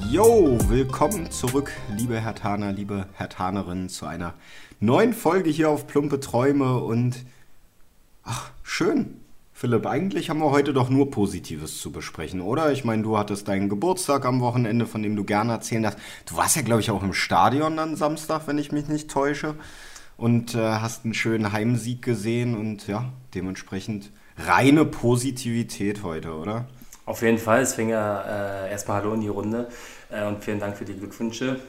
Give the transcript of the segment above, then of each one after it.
Jo, willkommen zurück, liebe Herthaner, liebe Herthanerinnen, zu einer neuen Folge hier auf Plumpe Träume und schön. Philipp, eigentlich haben wir heute doch nur Positives zu besprechen, oder? Ich meine, du hattest deinen Geburtstag am Wochenende, von dem du gerne erzählen darfst. Du warst ja, glaube ich, auch im Stadion dann Samstag, wenn ich mich nicht täusche, und hast einen schönen Heimsieg gesehen und ja, dementsprechend reine Positivität heute, oder? Auf jeden Fall, es fing ja erstmal Hallo in die Runde und vielen Dank für die Glückwünsche.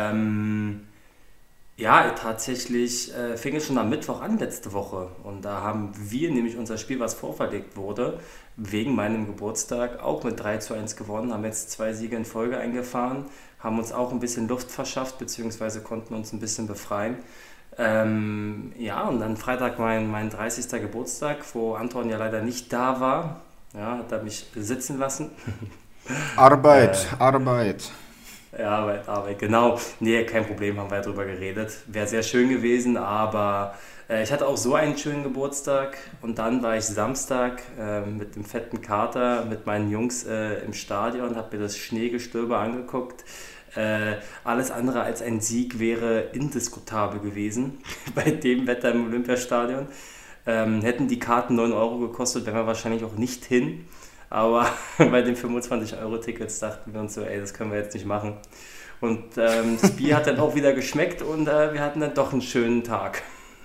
Ja, tatsächlich fing es schon am Mittwoch an letzte Woche und da haben wir nämlich unser Spiel, was vorverlegt wurde, wegen meinem Geburtstag auch mit 3:1 gewonnen, haben jetzt 2 Siege in Folge eingefahren, haben uns auch ein bisschen Luft verschafft, beziehungsweise konnten uns ein bisschen befreien. Ja, und dann Freitag mein 30. Geburtstag, wo Anton ja leider nicht da war. Ja, hat er mich sitzen lassen. Arbeit, Arbeit. Ja, Arbeit, genau. Nee, kein Problem, haben wir ja drüber geredet. Wäre sehr schön gewesen, aber ich hatte auch so einen schönen Geburtstag. Und dann war ich Samstag mit dem fetten Kater mit meinen Jungs im Stadion, habe mir das Schneegestöber angeguckt. Alles andere als ein Sieg wäre indiskutabel gewesen bei dem Wetter im Olympiastadion. Hätten die Karten 9 Euro gekostet, wären wir wahrscheinlich auch nicht hin. Aber bei den 25-Euro-Tickets dachten wir uns so, ey, das können wir jetzt nicht machen. Und das Bier hat dann auch wieder geschmeckt und wir hatten dann doch einen schönen Tag.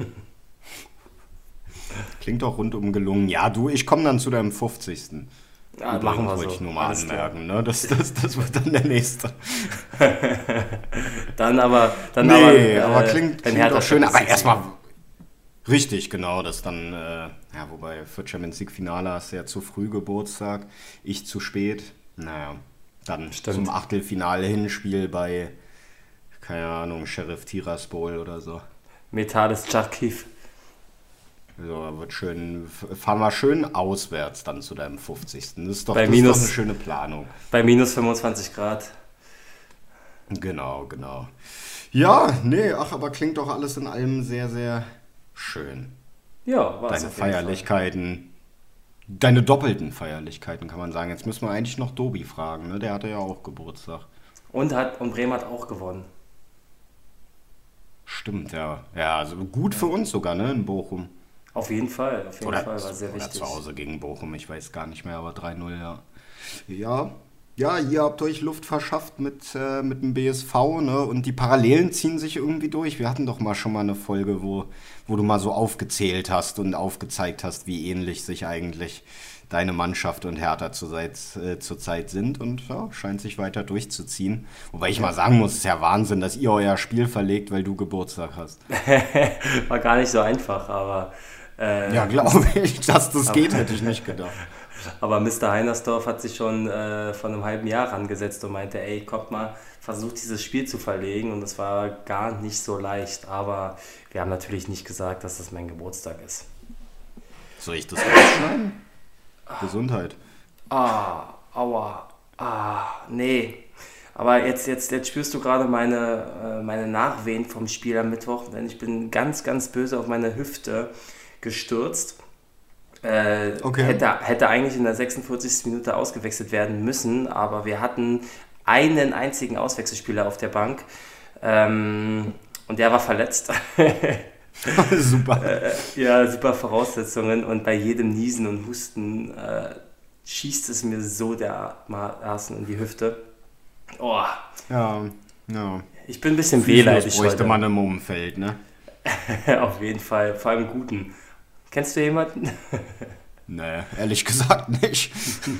Klingt auch rundum gelungen. Ja, du, ich komme dann zu deinem 50. Ja, machen wir so. Wollte ich nur mal anmerken, ne? Das wird dann der nächste. aber klingt doch schön. Aber erstmal, richtig, genau, das dann, wobei für Champions League Finale hast du ja zu früh Geburtstag, ich zu spät. Naja, dann zum Achtelfinale Hinspiel bei, keine Ahnung, Sheriff Tiraspol oder so. Metales Charkiw. So, fahren wir schön auswärts dann zu deinem 50. Das ist doch eine schöne Planung. Bei minus 25 Grad. Genau. Ja, nee, aber klingt doch alles in allem sehr, sehr schön. Ja, war es. Deine Feierlichkeiten, deine doppelten Feierlichkeiten, kann man sagen. Jetzt müssen wir eigentlich noch Dobi fragen, ne? Der hatte ja auch Geburtstag. Und Bremen hat auch gewonnen. Stimmt, ja. Ja, also gut für uns sogar, ne, in Bochum. Auf jeden Fall, war sehr wichtig. Oder zu Hause gegen Bochum, ich weiß gar nicht mehr, aber 3:0, ja. Ja, ihr habt euch Luft verschafft mit dem BSV, ne? Und die Parallelen ziehen sich irgendwie durch. Wir hatten doch schon mal eine Folge, wo du mal so aufgezählt hast und aufgezeigt hast, wie ähnlich sich eigentlich deine Mannschaft und Hertha zurzeit sind. Und ja, scheint sich weiter durchzuziehen. Wobei ich mal sagen muss, es ist ja Wahnsinn, dass ihr euer Spiel verlegt, weil du Geburtstag hast. War gar nicht so einfach, aber... ja, glaube ich, dass das geht, hätte ich nicht gedacht. Aber Mr. Heinersdorf hat sich schon vor einem halben Jahr rangesetzt und meinte, ey, kommt mal, versucht dieses Spiel zu verlegen. Und das war gar nicht so leicht. Aber wir haben natürlich nicht gesagt, dass das mein Geburtstag ist. Soll ich das rausschneiden? Gesundheit. Aua. Nee. Aber jetzt spürst du gerade meine Nachwehen vom Spiel am Mittwoch, denn ich bin ganz, ganz böse auf meine Hüfte gestürzt. Okay. Hätte eigentlich in der 46. Minute ausgewechselt werden müssen, aber wir hatten einen einzigen Auswechselspieler auf der Bank und der war verletzt. Super. Ja, super Voraussetzungen und bei jedem Niesen und Husten schießt es mir so dermaßen in die Hüfte. Oh. Ja. Ich bin ein bisschen wehleidig heute. Bräuchte man im Umfeld, ne? Auf jeden Fall, vor allem guten. Kennst du jemanden? Nee, ehrlich gesagt nicht.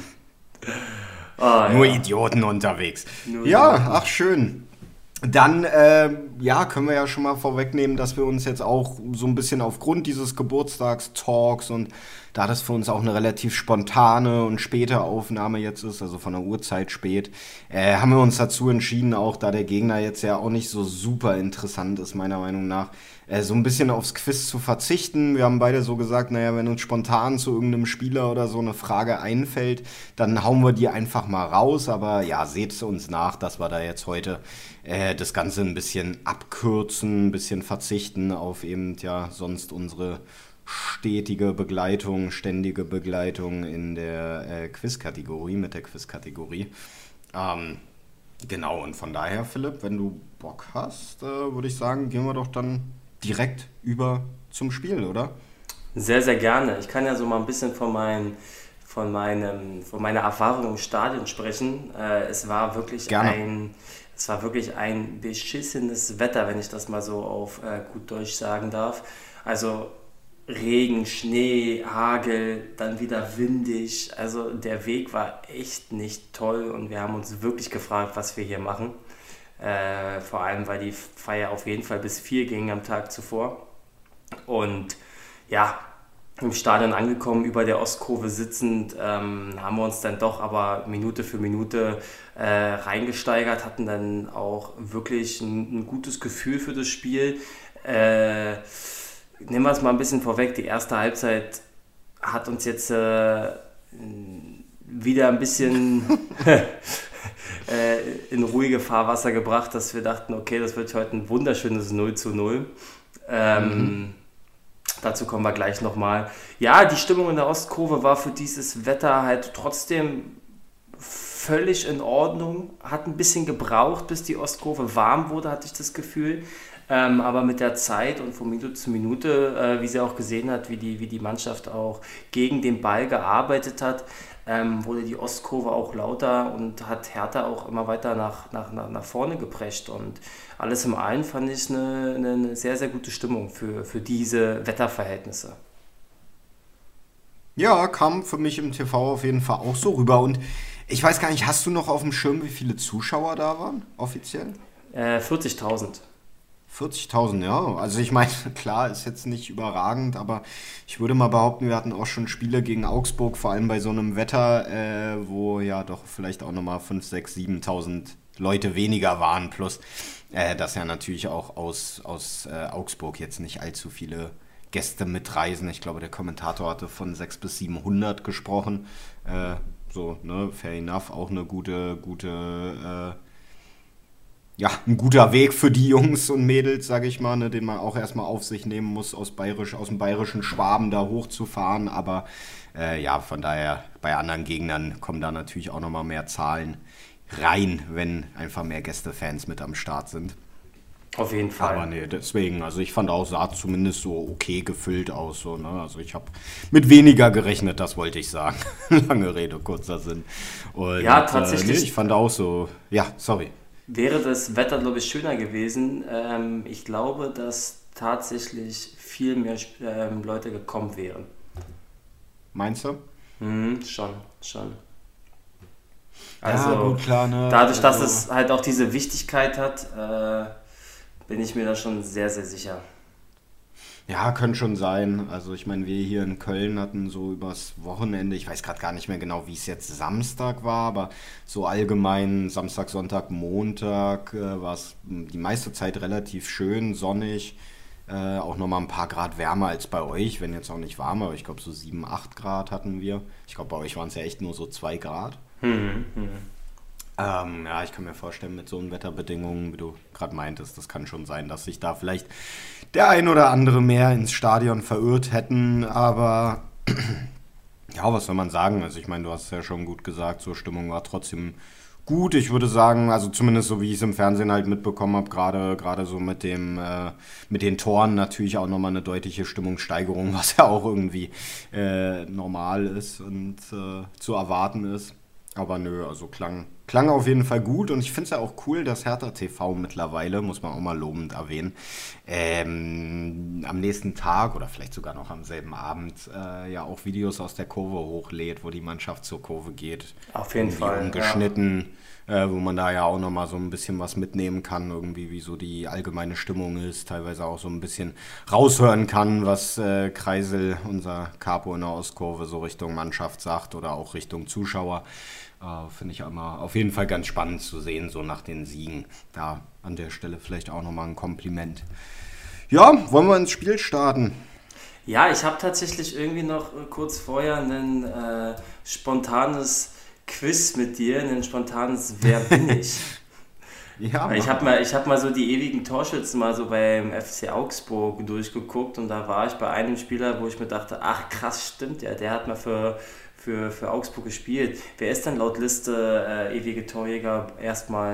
Nur Idioten unterwegs. Ach schön. Dann können wir ja schon mal vorwegnehmen, dass wir uns jetzt auch so ein bisschen aufgrund dieses Geburtstagstalks und da das für uns auch eine relativ spontane und späte Aufnahme jetzt ist, also von der Uhrzeit spät, haben wir uns dazu entschieden, auch da der Gegner jetzt ja auch nicht so super interessant ist, meiner Meinung nach, so ein bisschen aufs Quiz zu verzichten. Wir haben beide so gesagt, naja, wenn uns spontan zu irgendeinem Spieler oder so eine Frage einfällt, dann hauen wir die einfach mal raus. Aber ja, seht uns nach, dass wir da jetzt heute das Ganze ein bisschen abkürzen, ein bisschen verzichten auf eben ja sonst unsere ständige Begleitung in der Quiz-Kategorie, mit der Quiz-Kategorie. Genau, und von daher, Philipp, wenn du Bock hast, würde ich sagen, gehen wir doch dann direkt über zum Spiel, oder? Sehr, sehr gerne. Ich kann ja so mal ein bisschen von meiner Erfahrung im Stadion sprechen. Gerne. Es war wirklich ein beschissenes Wetter, wenn ich das mal so auf gut Deutsch sagen darf. Also Regen, Schnee, Hagel, dann wieder windig. Also der Weg war echt nicht toll und wir haben uns wirklich gefragt, was wir hier machen. Vor allem, weil die Feier auf jeden Fall bis 4 ging am Tag zuvor. Und ja, im Stadion angekommen, über der Ostkurve sitzend, haben wir uns dann doch aber Minute für Minute reingesteigert, hatten dann auch wirklich ein gutes Gefühl für das Spiel. Äh, Nehmen wir es mal ein bisschen vorweg, die erste Halbzeit hat uns jetzt wieder ein bisschen in ruhige Fahrwasser gebracht, dass wir dachten, okay, das wird heute ein wunderschönes 0:0. Dazu kommen wir gleich nochmal. Ja, die Stimmung in der Ostkurve war für dieses Wetter halt trotzdem völlig in Ordnung. Hat ein bisschen gebraucht, bis die Ostkurve warm wurde, hatte ich das Gefühl. Aber mit der Zeit und von Minute zu Minute, wie sie auch gesehen hat, wie die Mannschaft auch gegen den Ball gearbeitet hat, wurde die Ostkurve auch lauter und hat Hertha auch immer weiter nach vorne geprescht. Und alles in allem fand ich eine sehr, sehr gute Stimmung für diese Wetterverhältnisse. Ja, kam für mich im TV auf jeden Fall auch so rüber. Und ich weiß gar nicht, hast du noch auf dem Schirm, wie viele Zuschauer da waren, offiziell? 40.000. 40.000, ja. Also ich meine, klar, ist jetzt nicht überragend, aber ich würde mal behaupten, wir hatten auch schon Spiele gegen Augsburg, vor allem bei so einem Wetter, wo ja doch vielleicht auch nochmal 5, 6, 7.000 Leute weniger waren. Plus, dass ja natürlich auch aus Augsburg jetzt nicht allzu viele Gäste mitreisen. Ich glaube, der Kommentator hatte von 600 bis 700 gesprochen. So, ne, fair enough, auch eine ja, ein guter Weg für die Jungs und Mädels, sage ich mal, ne, den man auch erstmal auf sich nehmen muss, aus dem bayerischen Schwaben da hochzufahren. Aber ja, von daher, bei anderen Gegnern kommen da natürlich auch nochmal mehr Zahlen rein, wenn einfach mehr Gästefans mit am Start sind. Auf jeden Aber Fall. nee, deswegen, also ich fand auch, sah zumindest so okay gefüllt aus. So, ne? Also ich habe mit weniger gerechnet, das wollte ich sagen. Lange Rede, kurzer Sinn. Und Ja, nee, ich tatsächlich fand auch so, ja, sorry. wäre das Wetter, glaube ich, schöner gewesen. Ich glaube, dass tatsächlich viel mehr Leute gekommen wären. Meinst du? Schon, schon. Ja, Also gut, klar, ne? dadurch, dass Also, es halt auch diese Wichtigkeit hat, bin ich mir da schon sehr, sehr sicher. ja, könnte schon sein. Also ich meine, wir hier in Köln hatten so übers Wochenende, ich weiß gerade gar nicht mehr genau, wie es jetzt Samstag war, aber so allgemein Samstag, Sonntag, Montag war es die meiste Zeit relativ schön, sonnig. Auch nochmal ein paar Grad wärmer als bei euch, wenn jetzt auch nicht warm, aber ich glaube so 7, 8 Grad hatten wir. Ich glaube, bei euch waren es ja echt nur so 2 Grad. Ja, ich kann mir vorstellen, mit so einen Wetterbedingungen, wie du gerade meintest, das kann schon sein, dass sich da vielleicht der ein oder andere mehr ins Stadion verirrt hätten. Aber ja, was soll man sagen? Also ich meine, du hast es ja schon gut gesagt, so Stimmung war trotzdem gut. Ich würde sagen, also zumindest so wie ich es im Fernsehen halt mitbekommen habe, gerade so mit den Toren natürlich auch nochmal eine deutliche Stimmungssteigerung, was ja auch irgendwie normal ist und zu erwarten ist. Aber nö, also klang auf jeden Fall gut und ich finde es ja auch cool, dass Hertha TV mittlerweile, muss man auch mal lobend erwähnen, am nächsten Tag oder vielleicht sogar noch am selben Abend ja auch Videos aus der Kurve hochlädt, wo die Mannschaft zur Kurve geht. Auf jeden Irgendwie Fall, ja. umgeschnitten, wo man da ja auch nochmal so ein bisschen was mitnehmen kann, irgendwie wie so die allgemeine Stimmung ist, teilweise auch so ein bisschen raushören kann, was Kreisel, unser Capo in der Ostkurve, so Richtung Mannschaft sagt oder auch Richtung Zuschauer. Finde ich immer auf jeden Fall ganz spannend zu sehen, so nach den Siegen. Da an der Stelle vielleicht auch nochmal ein Kompliment. Ja, wollen wir ins Spiel starten? Ja, ich habe tatsächlich irgendwie noch kurz vorher ein spontanes Quiz mit dir, ein spontanes Wer bin ich? Ja, Weil machen wir. ich hab mal so die ewigen Torschützen mal so beim FC Augsburg durchgeguckt und da war ich bei einem Spieler, wo ich mir dachte, ach krass, stimmt ja, der hat mal für Augsburg gespielt. Wer ist denn laut Liste ewige Torjäger erstmal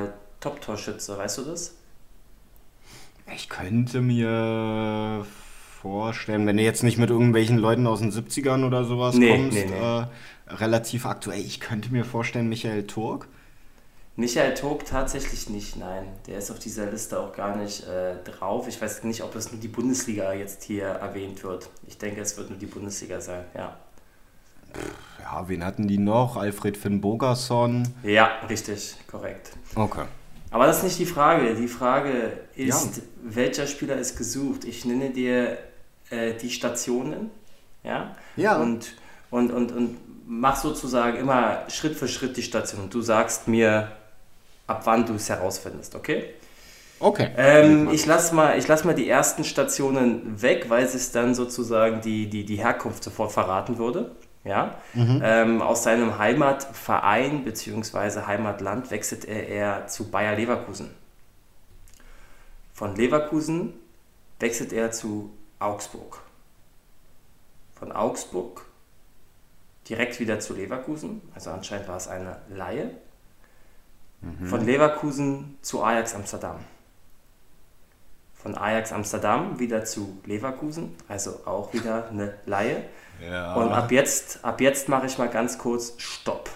Top-Torschütze, weißt du das? Ich könnte mir vorstellen, wenn du jetzt nicht mit irgendwelchen Leuten aus den 70ern oder sowas kommst, Nee. relativ aktuell, ich könnte mir vorstellen, Michael Turk. Michael Tob tatsächlich nicht, nein. Der ist auf dieser Liste auch gar nicht drauf. Ich weiß nicht, ob das nur die Bundesliga jetzt hier erwähnt wird. Ich denke, es wird nur die Bundesliga sein, ja. Ja, wen hatten die noch? Alfred Finn Bogason. Ja, richtig, korrekt. Okay. Aber das ist nicht die Frage. Die Frage ist, Ja. welcher Spieler ist gesucht? Ich nenne dir die Stationen, ja, Ja. und mach sozusagen immer Schritt für Schritt die Station. Und du sagst mir, ab wann du es herausfindest, okay? Okay. Ich lass mal die ersten Stationen weg, weil es dann sozusagen die Herkunft sofort verraten würde. Ja? Aus seinem Heimatverein bzw. Heimatland wechselt er zu Bayer Leverkusen. Von Leverkusen wechselt er zu Augsburg. Von Augsburg direkt wieder zu Leverkusen, also anscheinend war es eine Leihe. Von Leverkusen zu Ajax Amsterdam. Von Ajax Amsterdam wieder zu Leverkusen, also auch wieder eine Leihe. Ja. Und ab jetzt mache ich mal ganz kurz Stopp.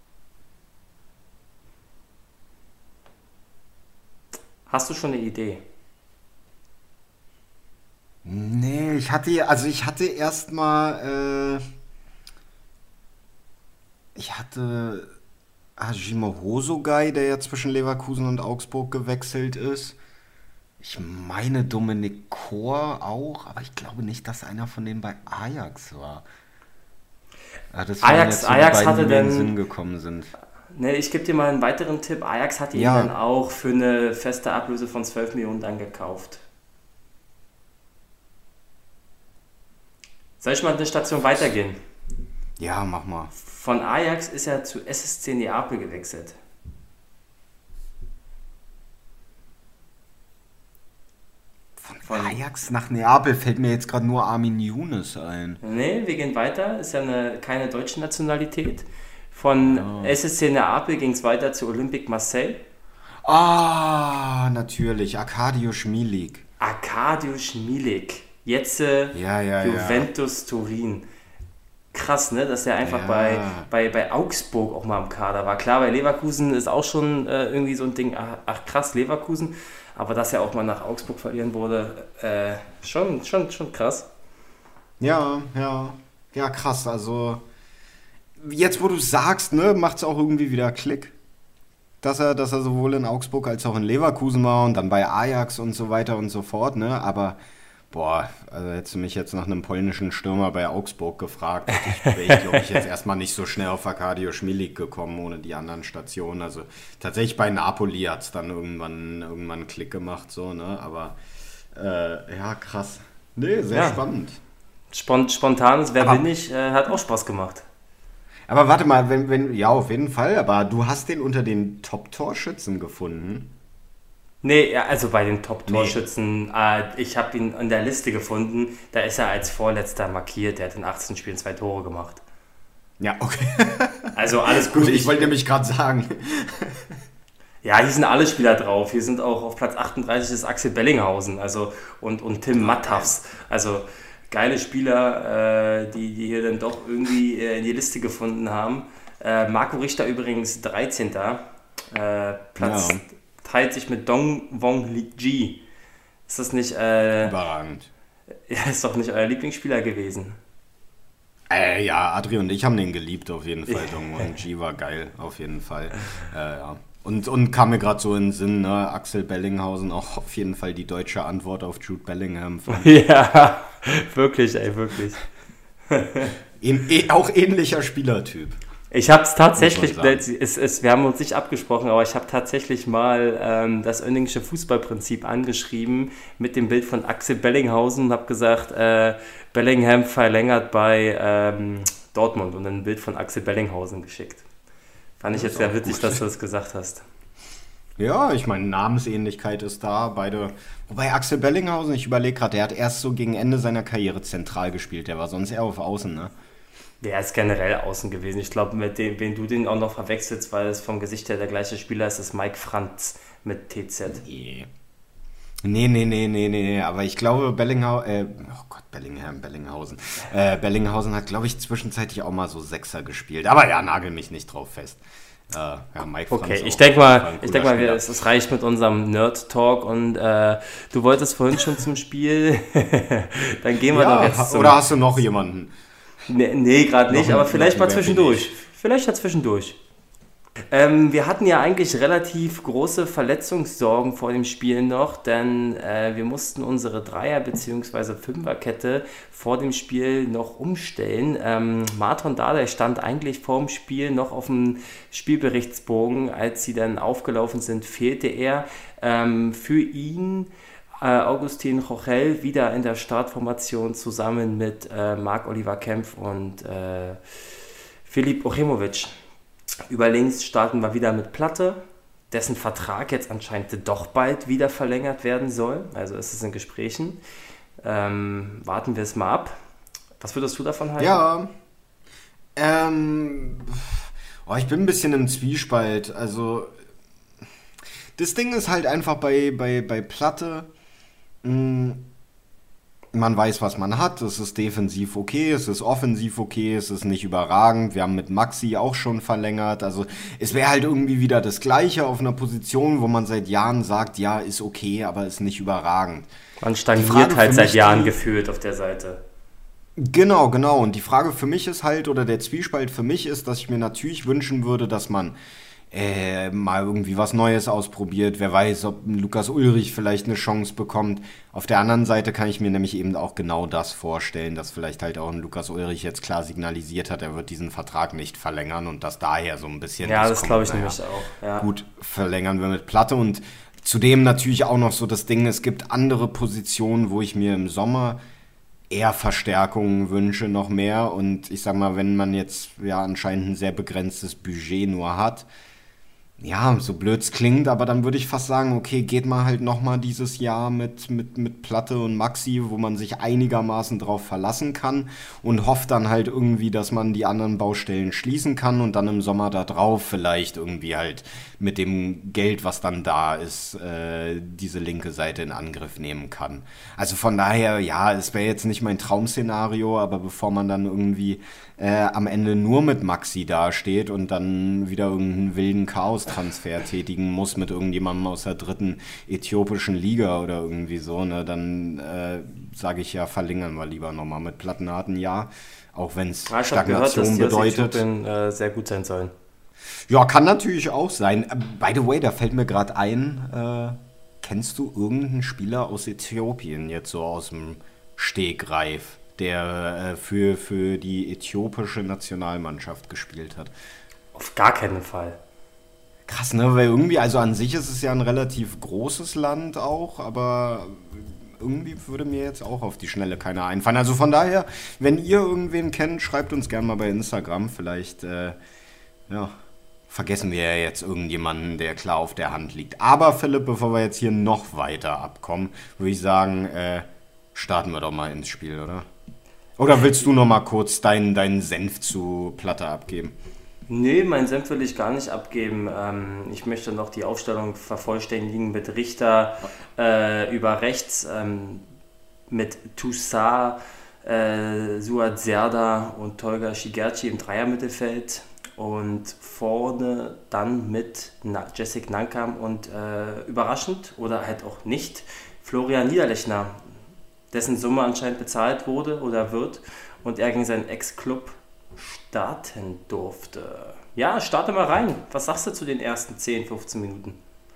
Hast du schon eine Idee? Nee, ich hatte erstmal, ich hatte Hajime Hosogai, der ja zwischen Leverkusen und Augsburg gewechselt ist. Ich meine Dominik Kor auch, aber ich glaube nicht, dass einer von denen bei Ajax war. Ja, das waren jetzt so die Ajax beiden, hatte die mir in den dann, Sinn gekommen sind. ne, ich gebe dir mal einen weiteren Tipp. Ajax hatte ihn dann Ja, auch für eine feste Ablöse von 12 Millionen dann gekauft. Soll ich mal eine Station weitergehen? ja, mach mal. Von Ajax ist er zu SSC Neapel gewechselt. Von Von, Ajax nach Neapel fällt mir jetzt gerade nur Armin Younes ein. nee, wir gehen weiter. Ist ja keine deutsche Nationalität. Von Ja. SSC Neapel ging es weiter zu Olympique Marseille. Ah, natürlich. Arkadiusz Milik. Arkadiusz Milik. Jetzt Ja, ja, ja. Juventus Turin. Krass, ne? Dass er einfach Ja. bei Augsburg auch mal im Kader war. Klar, bei Leverkusen ist auch schon irgendwie so ein Ding, ach krass, Leverkusen. Aber dass er auch mal nach Augsburg verlieren wurde, schon krass. Ja, ja. Ja, krass. Also, jetzt wo du sagst, ne, macht es auch irgendwie wieder Klick. Dass er sowohl in Augsburg als auch in Leverkusen war und dann bei Ajax und so weiter und so fort, ne? Aber, boah, also hättest du mich jetzt nach einem polnischen Stürmer bei Augsburg gefragt, wäre ich, glaube ich, jetzt erstmal nicht so schnell auf Arkadiusz Milik gekommen, ohne die anderen Stationen. Also, tatsächlich bei Napoli hat es dann irgendwann einen Klick gemacht, so, ne? Aber, ja, krass. Nee, sehr Ja, spannend. spontanes Wer bin Aber ich hat auch Spaß gemacht. Aber warte mal, ja, auf jeden Fall, aber du hast den unter den Top-Torschützen gefunden? Nee, ja, also bei den Nee. Top-Torschützen, ich habe ihn in der Liste gefunden, da ist er als Vorletzter markiert, der hat in 18 Spielen 2 Tore gemacht. Ja, okay. Also alles Gut, gut, ich wollte nämlich gerade sagen. ja, hier sind alle Spieler drauf. Hier sind auch auf Platz 38 ist Axel Bellinghausen, also und Tim Ah, geil. Mattafs. Also geile Spieler, die hier dann doch irgendwie in die Liste gefunden haben. Marco Richter übrigens 13. Ja, Platz teilt sich mit Dong Wong Ji. Ist das nicht, überragend. ja, ist doch nicht euer Lieblingsspieler gewesen? Ja, Adri und ich haben den geliebt, auf jeden Fall. Dong und G war geil, auf jeden Fall. Ja. Und kam mir gerade so in den Sinn, ne? Axel Bellinghausen, auch auf jeden Fall die deutsche Antwort auf Jude Bellingham, fand ich. Ja, wirklich, ey, wirklich. Auch ähnlicher Spielertyp, Ich habe es muss man tatsächlich, sagen. wir haben uns nicht abgesprochen, aber ich habe tatsächlich mal das Oenningsche Fußballprinzip angeschrieben mit dem Bild von Axel Bellinghausen und habe gesagt, Bellingham verlängert bei Dortmund und ein Bild von Axel Bellinghausen geschickt. Fand ich Das jetzt ist sehr auch witzig, gut. dass du das gesagt hast. Ja, ich meine, Namensähnlichkeit ist da, beide. Wobei Axel Bellinghausen, ich überlege gerade, der hat erst so gegen Ende seiner Karriere zentral gespielt, der war sonst eher auf Außen, ne? Der ist generell außen gewesen. Ich glaube, mit dem, wen du den auch noch verwechselst, weil es vom Gesicht her der gleiche Spieler ist, ist Mike Franz. mit TZ. Nee, aber ich glaube, Bellinghausen. Bellinghausen hat, glaube ich, zwischenzeitlich auch mal so Sechser gespielt. Aber ja, nagel mich nicht drauf fest. Mike Franz. Okay, ich denke mal, es reicht mit unserem Nerd-Talk und du wolltest vorhin schon zum Spiel. Dann gehen wir doch jetzt oder hast du noch jemanden? Nee, gerade nicht, aber vielleicht mal zwischendurch. Wir hatten ja eigentlich relativ große Verletzungssorgen vor dem Spiel noch, denn wir mussten unsere Dreier- bzw. Fünferkette vor dem Spiel noch umstellen. Marton Dardai stand eigentlich vor dem Spiel noch auf dem Spielberichtsbogen. Als sie dann aufgelaufen sind, fehlte er. Für ihn Augustin Rochel wieder in der Startformation zusammen mit Marc-Oliver Kempf und Filip Ochimovic. Über links starten wir wieder mit Platte, dessen Vertrag jetzt anscheinend doch bald wieder verlängert werden soll. Also ist es in Gesprächen. Warten wir es mal ab. Was würdest du davon halten? Ja, ich bin ein bisschen im Zwiespalt. Also das Ding ist halt einfach bei Platte, man weiß, was man hat, es ist defensiv okay, es ist offensiv okay, es ist nicht überragend, wir haben mit Maxi auch schon verlängert, also es wäre halt irgendwie wieder das Gleiche auf einer Position, wo man seit Jahren sagt, ja, ist okay, aber ist nicht überragend. Man stagniert halt seit Jahren gefühlt auf der Seite. Genau, und die Frage für mich ist halt, oder der Zwiespalt für mich ist, dass ich mir natürlich wünschen würde, dass man mal irgendwie was Neues ausprobiert. Wer weiß, ob Lukas Ullrich vielleicht eine Chance bekommt. Auf der anderen Seite kann ich mir nämlich eben auch genau das vorstellen, dass vielleicht halt auch ein Lukas Ullrich jetzt klar signalisiert hat, er wird diesen Vertrag nicht verlängern und dass daher so ein bisschen... Ja, das glaube ich nämlich auch. Ja. Gut, verlängern wir mit Platte und zudem natürlich auch noch so das Ding, es gibt andere Positionen, wo ich mir im Sommer eher Verstärkungen wünsche, noch mehr. Und ich sag mal, wenn man jetzt ja anscheinend ein sehr begrenztes Budget nur hat, ja, so blöd es klingt, aber dann würde ich fast sagen, okay, geht mal halt nochmal dieses Jahr mit Platte und Maxi, wo man sich einigermaßen drauf verlassen kann und hofft dann halt irgendwie, dass man die anderen Baustellen schließen kann und dann im Sommer da drauf vielleicht irgendwie halt mit dem Geld, was dann da ist, diese linke Seite in Angriff nehmen kann. Also von daher, ja, es wäre jetzt nicht mein Traum-Szenario, aber bevor man dann irgendwie am Ende nur mit Maxi dasteht und dann wieder irgendeinen wilden Chaos-Transfer tätigen muss mit irgendjemandem aus der 3. äthiopischen Liga oder irgendwie so, ne, dann sage ich ja, verlängern wir lieber nochmal mit Plattenharten, ja, auch wenn es Stagnation bedeutet. Äthiopien sehr gut sein sollen. Ja, kann natürlich auch sein. By the way, da fällt mir gerade ein, kennst du irgendeinen Spieler aus Äthiopien jetzt so aus dem Stegreif, der für die äthiopische Nationalmannschaft gespielt hat? Auf gar keinen Fall. Krass, ne? Weil irgendwie, also an sich ist es ja ein relativ großes Land auch, aber irgendwie würde mir jetzt auch auf die Schnelle keiner einfallen. Also von daher, wenn ihr irgendwen kennt, schreibt uns gerne mal bei Instagram. Vielleicht, vergessen wir ja jetzt irgendjemanden, der klar auf der Hand liegt. Aber Philipp, bevor wir jetzt hier noch weiter abkommen, würde ich sagen, starten wir doch mal ins Spiel, oder? Oder willst du noch mal kurz deinen Senf zu Platte abgeben? Nee, meinen Senf will ich gar nicht abgeben. Ich möchte noch die Aufstellung vervollständigen mit Richter über rechts, mit Toussaint, Suat Serdar und Tolga Shigerci im Dreiermittelfeld und vorne dann mit Jessic Nankam und überraschend oder halt auch nicht Florian Niederlechner, dessen Summe anscheinend bezahlt wurde oder wird und er gegen seinen Ex-Club starten durfte. Ja, starte mal rein. Was sagst du zu den ersten 10, 15 Minuten?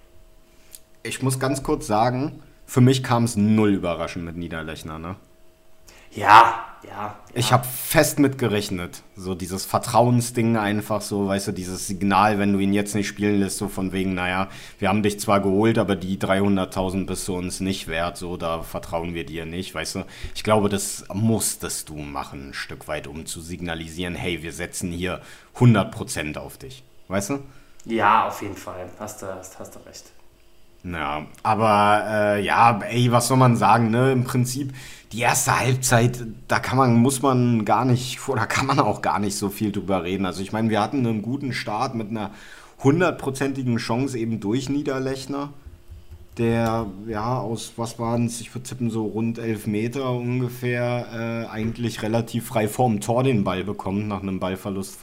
Ich muss ganz kurz sagen, für mich kam es null überraschend mit Niederlechner, ne? Ja. Ich habe fest mit gerechnet. So dieses Vertrauensding einfach so, weißt du, dieses Signal, wenn du ihn jetzt nicht spielen lässt, so von wegen, naja, wir haben dich zwar geholt, aber die 300.000 bist du uns nicht wert, so, da vertrauen wir dir nicht, weißt du. Ich glaube, das musstest du machen, ein Stück weit, um zu signalisieren, hey, wir setzen hier 100% auf dich, weißt du? Ja, auf jeden Fall, hast du recht. Ja, aber was soll man sagen, ne? Im Prinzip die erste Halbzeit, da kann man auch gar nicht so viel drüber reden. Also ich meine, wir hatten einen guten Start mit einer hundertprozentigen Chance eben durch Niederlechner, der ja aus, was waren es, ich würde tippen so rund 11 Meter ungefähr, eigentlich relativ frei vorm Tor den Ball bekommt, nach einem Ballverlust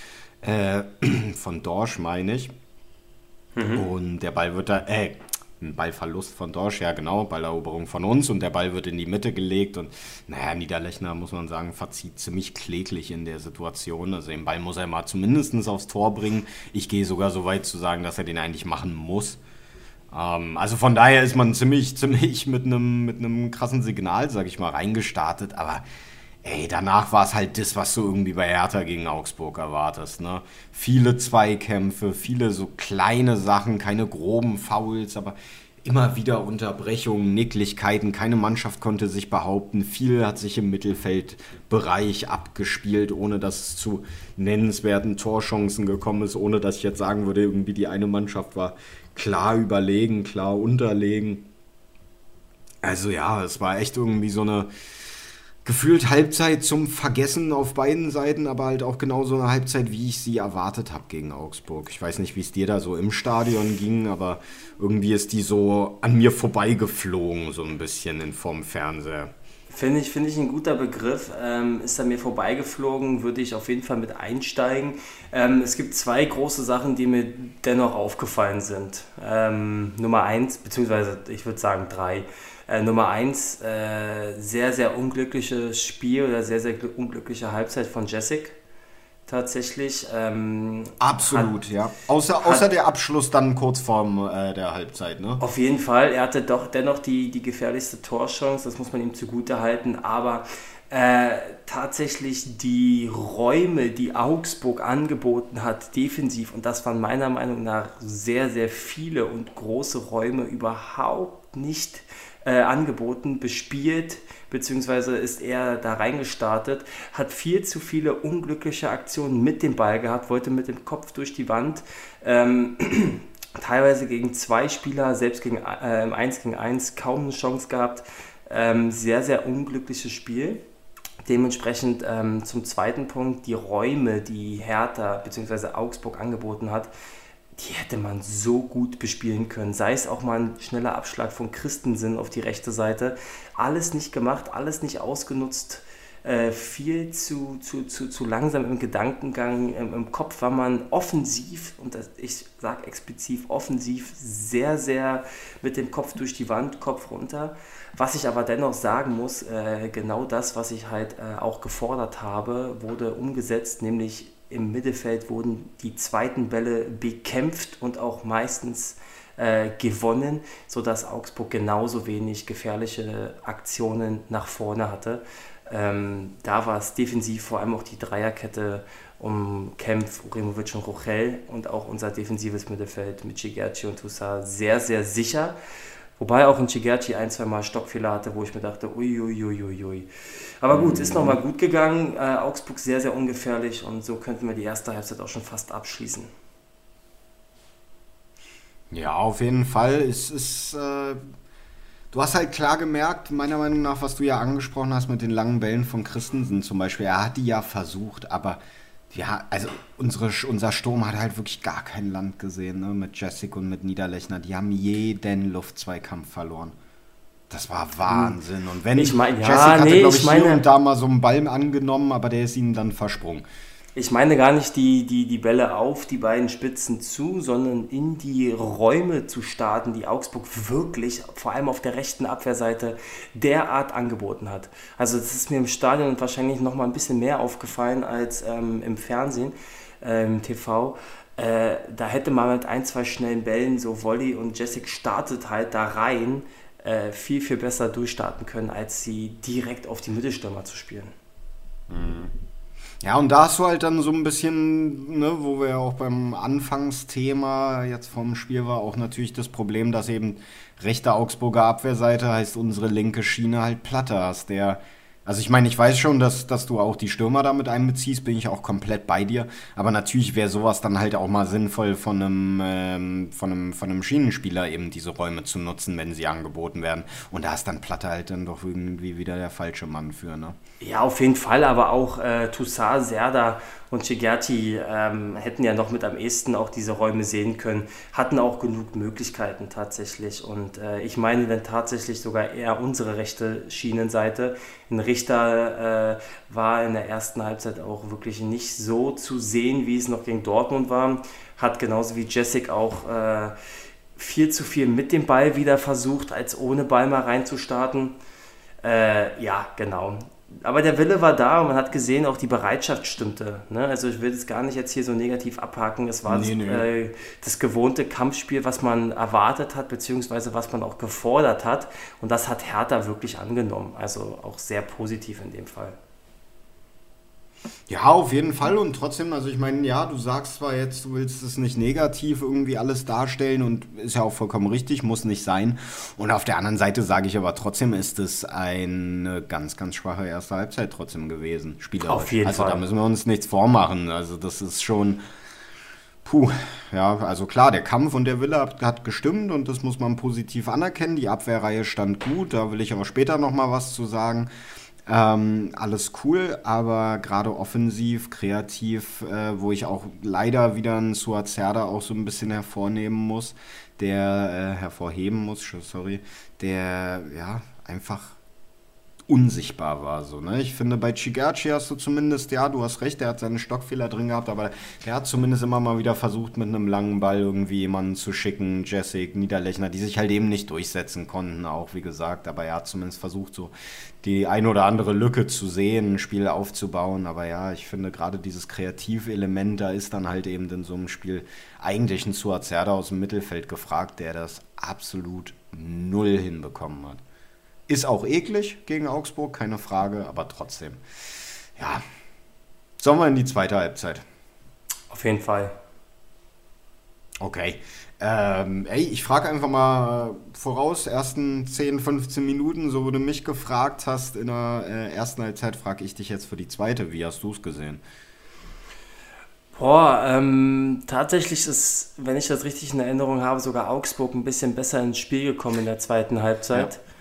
von Dorsch, meine ich. Und der Ball wird da, ein Ballverlust von Dorsch, ja genau, Balleroberung von uns und der Ball wird in die Mitte gelegt und naja, Niederlechner, muss man sagen, verzieht ziemlich kläglich in der Situation, also den Ball muss er mal zumindest aufs Tor bringen. Ich gehe sogar so weit zu sagen, dass er den eigentlich machen muss. Also von daher ist man ziemlich mit einem krassen Signal, sag ich mal, reingestartet, aber ey, danach war es halt das, was du irgendwie bei Hertha gegen Augsburg erwartest, ne? Viele Zweikämpfe, viele so kleine Sachen, keine groben Fouls, aber immer wieder Unterbrechungen, Nicklichkeiten. Keine Mannschaft konnte sich behaupten. Viel hat sich im Mittelfeldbereich abgespielt, ohne dass es zu nennenswerten Torchancen gekommen ist, ohne dass ich jetzt sagen würde, irgendwie die eine Mannschaft war klar überlegen, klar unterlegen. Also ja, es war echt irgendwie so eine gefühlt Halbzeit zum Vergessen auf beiden Seiten, aber halt auch genauso eine Halbzeit, wie ich sie erwartet habe gegen Augsburg. Ich weiß nicht, wie es dir da so im Stadion ging, aber irgendwie ist die so an mir vorbeigeflogen, so ein bisschen vorm Fernseher. Finde ich ein guter Begriff. Ist an mir vorbeigeflogen, würde ich auf jeden Fall mit einsteigen. Es gibt zwei große Sachen, die mir dennoch aufgefallen sind. Nummer eins, beziehungsweise ich würde sagen drei. Nummer eins, sehr, sehr unglückliches Spiel oder sehr, sehr unglückliche Halbzeit von Jessic. Tatsächlich. Absolut, ja. Außer der Abschluss dann kurz vorm der Halbzeit, ne? Auf jeden Fall. Er hatte doch dennoch die gefährlichste Torchance, das muss man ihm zugute halten, aber tatsächlich die Räume, die Augsburg angeboten hat, defensiv, und das waren meiner Meinung nach sehr, sehr viele und große Räume, überhaupt nicht angeboten, bespielt, beziehungsweise ist er da reingestartet, hat viel zu viele unglückliche Aktionen mit dem Ball gehabt, wollte mit dem Kopf durch die Wand, teilweise gegen zwei Spieler, selbst gegen 1 gegen 1 kaum eine Chance gehabt, sehr, sehr unglückliches Spiel. Dementsprechend zum zweiten Punkt, die Räume, die Hertha bzw. Augsburg angeboten hat, die hätte man so gut bespielen können. Sei es auch mal ein schneller Abschlag von Christensen auf die rechte Seite. Alles nicht gemacht, alles nicht ausgenutzt. Viel zu langsam im Gedankengang. Im Kopf war man offensiv, und ich sage explizit offensiv, sehr, sehr mit dem Kopf durch die Wand, Kopf runter. Was ich aber dennoch sagen muss, genau das, was ich halt auch gefordert habe, wurde umgesetzt, nämlich im Mittelfeld wurden die zweiten Bälle bekämpft und auch meistens gewonnen, sodass Augsburg genauso wenig gefährliche Aktionen nach vorne hatte. Da war es defensiv vor allem auch die Dreierkette um Kempf, Uremovic und Rochel und auch unser defensives Mittelfeld mit Cigerci und Toussaint sehr, sehr sicher. Wobei auch ein Cigerci ein, zwei Mal Stockfehler hatte, wo ich mir dachte, uiuiuiui. Aber gut, ist nochmal gut gegangen. Augsburg sehr, sehr ungefährlich und so könnten wir die erste Halbzeit auch schon fast abschließen. Ja, auf jeden Fall. Du hast halt klar gemerkt, meiner Meinung nach, was du ja angesprochen hast mit den langen Bällen von Christensen zum Beispiel. Er hat die ja versucht, aber ja, also unser Sturm hat halt wirklich gar kein Land gesehen, ne? Mit Jessic und mit Niederlechner. Die haben jeden Luftzweikampf verloren. Das war Wahnsinn. Und wenn Jessic hatte, glaube ich, hier und da mal so einen Ball angenommen, aber der ist ihnen dann versprungen. Ich meine gar nicht die Bälle auf die beiden Spitzen zu, sondern in die Räume zu starten, die Augsburg wirklich, vor allem auf der rechten Abwehrseite, derart angeboten hat. Also das ist mir im Stadion wahrscheinlich noch mal ein bisschen mehr aufgefallen als im Fernsehen, im TV. Da hätte man mit ein, zwei schnellen Bällen, so Volley und Jessic startet halt da rein, viel, viel besser durchstarten können, als sie direkt auf die Mittelstürmer zu spielen. Mhm. Ja, und da hast du halt dann so ein bisschen, ne, wo wir ja auch beim Anfangsthema jetzt vom Spiel war, auch natürlich das Problem, dass eben rechte Augsburger Abwehrseite heißt unsere linke Schiene halt Platte hast, Also ich meine, ich weiß schon, dass du auch die Stürmer da mit einbeziehst, bin ich auch komplett bei dir. Aber natürlich wäre sowas dann halt auch mal sinnvoll von einem Schienenspieler eben diese Räume zu nutzen, wenn sie angeboten werden. Und da ist dann Platte halt dann doch irgendwie wieder der falsche Mann für, ne? Ja, auf jeden Fall, aber auch Toussaint, Serda und Cegerti hätten ja noch mit am ehesten auch diese Räume sehen können, hatten auch genug Möglichkeiten tatsächlich. Und ich meine, wenn tatsächlich sogar eher unsere rechte Schienenseite, ein Richter war in der ersten Halbzeit auch wirklich nicht so zu sehen, wie es noch gegen Dortmund war, hat genauso wie Jessic auch viel zu viel mit dem Ball wieder versucht, als ohne Ball mal reinzustarten. Ja, genau. Aber der Wille war da und man hat gesehen, auch die Bereitschaft stimmte. Ne? Also ich will es gar nicht jetzt hier so negativ abhaken. Es war das gewohnte Kampfspiel, was man erwartet hat, beziehungsweise was man auch gefordert hat. Und das hat Hertha wirklich angenommen. Also auch sehr positiv in dem Fall. Ja, auf jeden Fall und trotzdem, also ich meine, ja, du sagst zwar jetzt, du willst es nicht negativ irgendwie alles darstellen und ist ja auch vollkommen richtig, muss nicht sein. Und auf der anderen Seite sage ich aber trotzdem, ist es eine ganz, ganz schwache erste Halbzeit trotzdem gewesen, spielerisch. Auf jeden Fall. Also da müssen wir uns nichts vormachen, also das ist schon, ja, also klar, der Kampf und der Wille hat gestimmt und das muss man positiv anerkennen. Die Abwehrreihe stand gut, da will ich aber später nochmal was zu sagen. Alles cool, aber gerade offensiv, kreativ, wo ich auch leider wieder einen Suazerda auch so ein bisschen hervorheben muss, der ja einfach unsichtbar war so, ne? Ich finde, bei Cigerci hast du zumindest, ja, du hast recht, der hat seine Stockfehler drin gehabt, aber der hat zumindest immer mal wieder versucht, mit einem langen Ball irgendwie jemanden zu schicken, Jessic, Niederlechner, die sich halt eben nicht durchsetzen konnten, auch wie gesagt, aber er hat zumindest versucht, so die ein oder andere Lücke zu sehen, ein Spiel aufzubauen, aber ja, ich finde gerade dieses Kreativelement, da ist dann halt eben in so einem Spiel eigentlich ein Suazerda aus dem Mittelfeld gefragt, der das absolut null hinbekommen hat. Ist auch eklig gegen Augsburg, keine Frage, aber trotzdem. Ja, sollen wir in die zweite Halbzeit? Auf jeden Fall. Okay. Ich frage einfach mal voraus, ersten 10, 15 Minuten, so wo du mich gefragt hast, in der ersten Halbzeit frage ich dich jetzt für die zweite. Wie hast du es gesehen? Tatsächlich ist, wenn ich das richtig in Erinnerung habe, sogar Augsburg ein bisschen besser ins Spiel gekommen in der zweiten Halbzeit. Ja.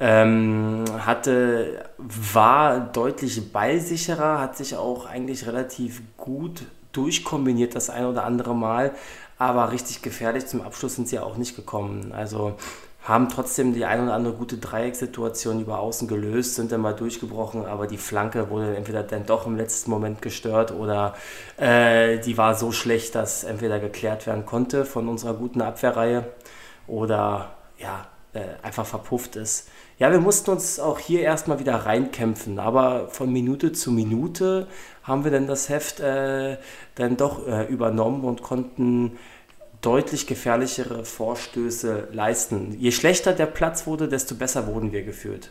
War deutlich ballsicherer, hat sich auch eigentlich relativ gut durchkombiniert das ein oder andere Mal, aber richtig gefährlich zum Abschluss sind sie auch nicht gekommen. Also haben trotzdem die ein oder andere gute Dreiecksituation über Außen gelöst, sind dann mal durchgebrochen, aber die Flanke wurde entweder dann doch im letzten Moment gestört oder die war so schlecht, dass entweder geklärt werden konnte von unserer guten Abwehrreihe oder ja, einfach verpufft ist. Ja, wir mussten uns auch hier erstmal wieder reinkämpfen, aber von Minute zu Minute haben wir dann das Heft dann doch übernommen und konnten deutlich gefährlichere Vorstöße leisten. Je schlechter der Platz wurde, desto besser wurden wir geführt.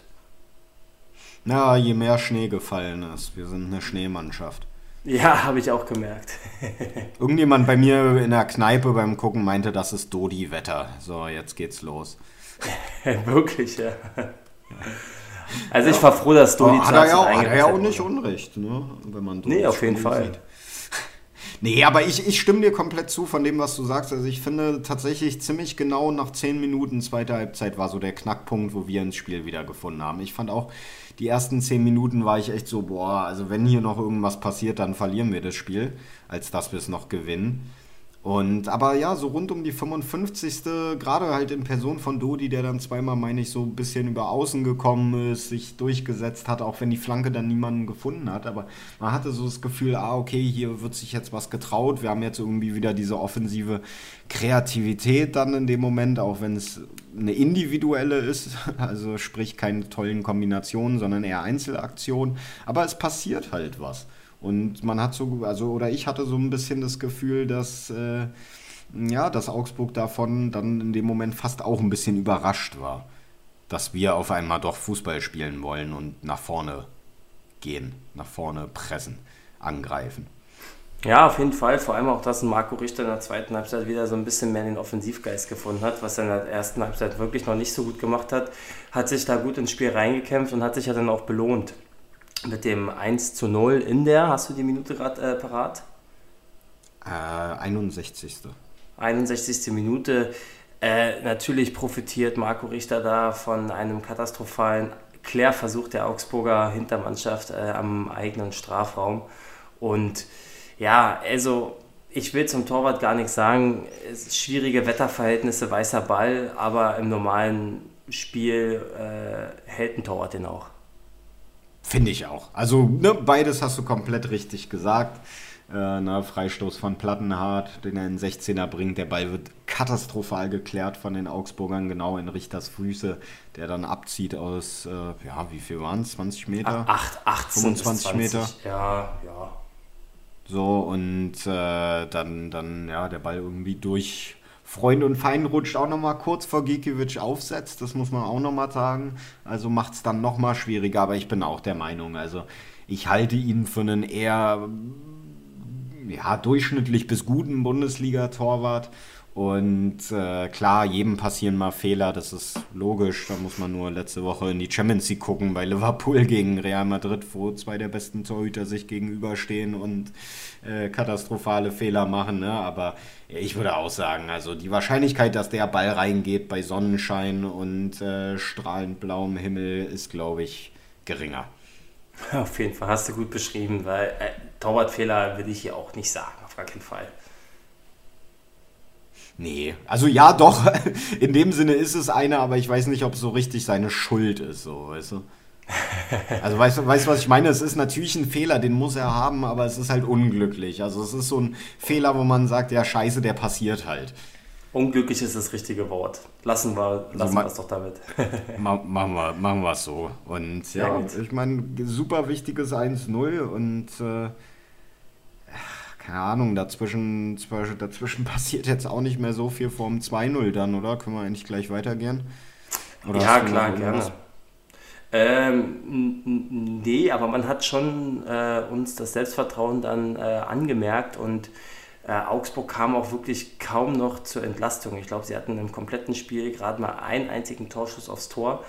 Na, je mehr Schnee gefallen ist. Wir sind eine Schneemannschaft. Ja, habe ich auch gemerkt. Irgendjemand bei mir in der Kneipe beim Gucken meinte, das ist Dodi-Wetter. So, jetzt geht's los. Wirklich, ja. Also ich war froh, dass Dodi hat er ja auch nicht Unrecht, ne? Wenn man nee, auf jeden Fall. Sieht. Nee, aber ich stimme dir komplett zu von dem, was du sagst. Also ich finde tatsächlich ziemlich genau nach 10 Minuten zweite Halbzeit war so der Knackpunkt, wo wir ins Spiel wieder gefunden haben. Ich fand auch, die ersten 10 Minuten war ich echt so, also wenn hier noch irgendwas passiert, dann verlieren wir das Spiel, als dass wir es noch gewinnen. Aber ja, so rund um die 55. gerade halt in Person von Dodi, der dann zweimal, meine ich, so ein bisschen über Außen gekommen ist, sich durchgesetzt hat, auch wenn die Flanke dann niemanden gefunden hat. Aber man hatte so das Gefühl, okay, hier wird sich jetzt was getraut. Wir haben jetzt irgendwie wieder diese offensive Kreativität dann in dem Moment, auch wenn es eine individuelle ist, also sprich keine tollen Kombinationen, sondern eher Einzelaktionen. Aber es passiert halt was. Und man hat ich hatte so ein bisschen das Gefühl, dass Augsburg davon dann in dem Moment fast auch ein bisschen überrascht war, dass wir auf einmal doch Fußball spielen wollen und nach vorne gehen, nach vorne pressen, angreifen. Ja, auf jeden Fall. Vor allem auch, dass Marco Richter in der zweiten Halbzeit wieder so ein bisschen mehr den Offensivgeist gefunden hat, was er in der ersten Halbzeit wirklich noch nicht so gut gemacht hat, hat sich da gut ins Spiel reingekämpft und hat sich ja dann auch belohnt. mit dem 1:0 in der, hast du die Minute gerade parat? 61. 61. Minute. Natürlich profitiert Marco Richter da von einem katastrophalen Klärversuch der Augsburger Hintermannschaft am eigenen Strafraum. Und ja, also ich will zum Torwart gar nichts sagen. Es ist schwierige Wetterverhältnisse, weißer Ball, aber im normalen Spiel hält ein Torwart den auch. Finde ich auch. Also ne, beides hast du komplett richtig gesagt. Freistoß von Plattenhardt, den er in den 16er bringt. Der Ball wird katastrophal geklärt von den Augsburgern, genau in Richters Füße, der dann abzieht aus, wie viel waren es? 20 Meter? 18 25 Meter. Ja. So, und dann der Ball irgendwie durch Freund und Feind rutscht auch nochmal kurz vor Gikiewicz aufsetzt. Das muss man auch nochmal sagen. Also macht es dann nochmal schwieriger, aber ich bin auch der Meinung, also ich halte ihn für einen eher durchschnittlich bis guten Bundesliga-Torwart. Und klar, jedem passieren mal Fehler, das ist logisch. Da muss man nur letzte Woche in die Champions League gucken, bei Liverpool gegen Real Madrid, wo zwei der besten Torhüter sich gegenüberstehen und katastrophale Fehler machen. Ne? Aber ich würde auch sagen, also die Wahrscheinlichkeit, dass der Ball reingeht bei Sonnenschein und strahlend blauem Himmel, ist, glaube ich, geringer. Auf jeden Fall, hast du gut beschrieben, weil Torwartfehler will ich hier auch nicht sagen, auf gar keinen Fall. Nee, also ja doch, in dem Sinne ist es eine, aber ich weiß nicht, ob es so richtig seine Schuld ist, so, weißt du? Also weißt du, was ich meine? Es ist natürlich ein Fehler, den muss er haben, aber es ist halt unglücklich. Also es ist so ein Fehler, wo man sagt, ja scheiße, der passiert halt. Unglücklich ist das richtige Wort. Lassen wir es doch damit. Machen wir es so. Und ja, ich meine, super wichtiges 1:0 und keine Ahnung, dazwischen passiert jetzt auch nicht mehr so viel vorm 2:0 dann, oder? Können wir eigentlich gleich weitergehen? Oder ja, klar, gerne. Nee, aber man hat schon uns das Selbstvertrauen dann angemerkt und Augsburg kam auch wirklich kaum noch zur Entlastung. Ich glaube, sie hatten im kompletten Spiel gerade mal einen einzigen Torschuss aufs Tor,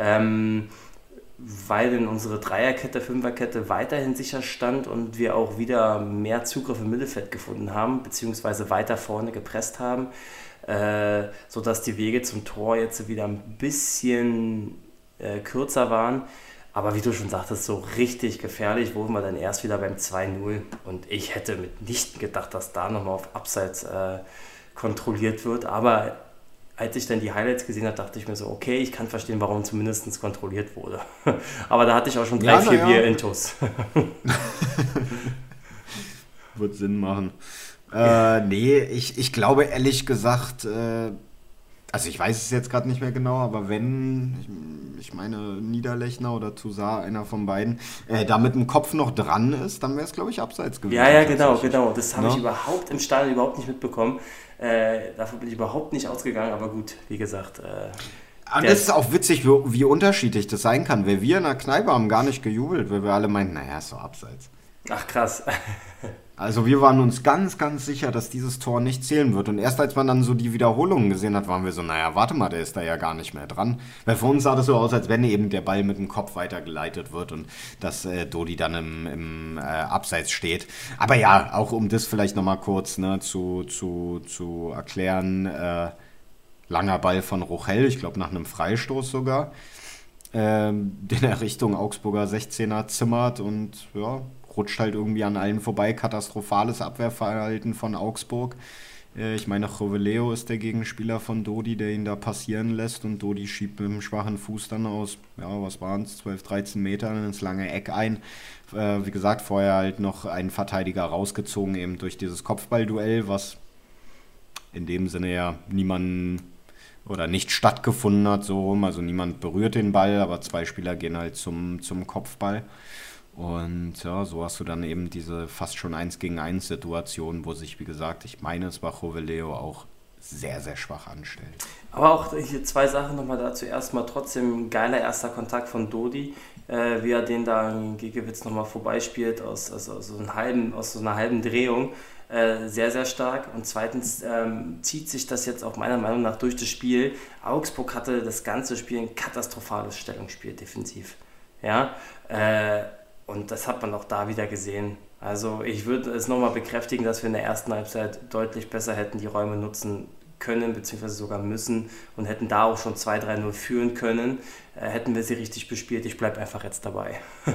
weil denn unsere Dreierkette, Fünferkette weiterhin sicher stand und wir auch wieder mehr Zugriff im Mittelfeld gefunden haben, beziehungsweise weiter vorne gepresst haben, sodass die Wege zum Tor jetzt wieder ein bisschen kürzer waren. Aber wie du schon sagtest, so richtig gefährlich wurden wir dann erst wieder beim 2:0. Und ich hätte mitnichten gedacht, dass da nochmal auf Abseits kontrolliert wird. Aber als ich dann die Highlights gesehen habe, dachte ich mir so, okay, ich kann verstehen, warum zumindest kontrolliert wurde. Aber da hatte ich auch schon 3-4 Bier-Intus. Wird Sinn machen. Nee, ich glaube ehrlich gesagt, also ich weiß es jetzt gerade nicht mehr genau, aber wenn, ich meine Niederlechner oder Toussaint, einer von beiden, da mit dem Kopf noch dran ist, dann wäre es, glaube ich, abseits gewesen. Ja, genau. Das habe ich im Stadion überhaupt nicht mitbekommen. Davon bin ich überhaupt nicht ausgegangen, aber gut, wie gesagt. Und das ist auch witzig, wie unterschiedlich das sein kann, weil wir in der Kneipe haben gar nicht gejubelt, weil wir alle meinten, naja, ist doch abseits. Ach, krass. Also wir waren uns ganz, ganz sicher, dass dieses Tor nicht zählen wird. Und erst als man dann so die Wiederholungen gesehen hat, waren wir so, naja, warte mal, der ist da ja gar nicht mehr dran. Weil für uns sah das so aus, als wenn eben der Ball mit dem Kopf weitergeleitet wird und dass Dodi dann im Abseits steht. Aber ja, auch um das vielleicht nochmal kurz zu erklären, langer Ball von Rochel, ich glaube nach einem Freistoß sogar, den er Richtung Augsburger 16er zimmert und ja, rutscht halt irgendwie an allen vorbei. Katastrophales Abwehrverhalten von Augsburg. Ich meine, Joveleo ist der Gegenspieler von Dodi, der ihn da passieren lässt und Dodi schiebt mit dem schwachen Fuß dann aus, ja, was waren es, 12, 13 Metern ins lange Eck ein. Wie gesagt, vorher halt noch einen Verteidiger rausgezogen, eben durch dieses Kopfballduell, was in dem Sinne ja niemanden oder nicht stattgefunden hat, so rum. Also niemand berührt den Ball, aber zwei Spieler gehen halt zum Kopfball. Und ja, so hast du dann eben diese fast schon 1-gegen-1 Situation, wo sich, wie gesagt, ich meine, es war Joveleo auch sehr, sehr schwach anstellt. Aber auch hier zwei Sachen nochmal dazu. Erstmal trotzdem ein geiler erster Kontakt von Dodi, wie er den da in Gikiewicz nochmal vorbeispielt aus so einer halben Drehung. Sehr, sehr stark. Und zweitens zieht sich das jetzt auch meiner Meinung nach durch das Spiel. Augsburg hatte das ganze Spiel ein katastrophales Stellungsspiel defensiv. Ja, Und das hat man auch da wieder gesehen. Also ich würde es nochmal bekräftigen, dass wir in der ersten Halbzeit deutlich besser hätten die Räume nutzen können, beziehungsweise sogar müssen und hätten da auch schon 2-3-0 führen können. Hätten wir sie richtig bespielt. Ich bleibe einfach jetzt dabei.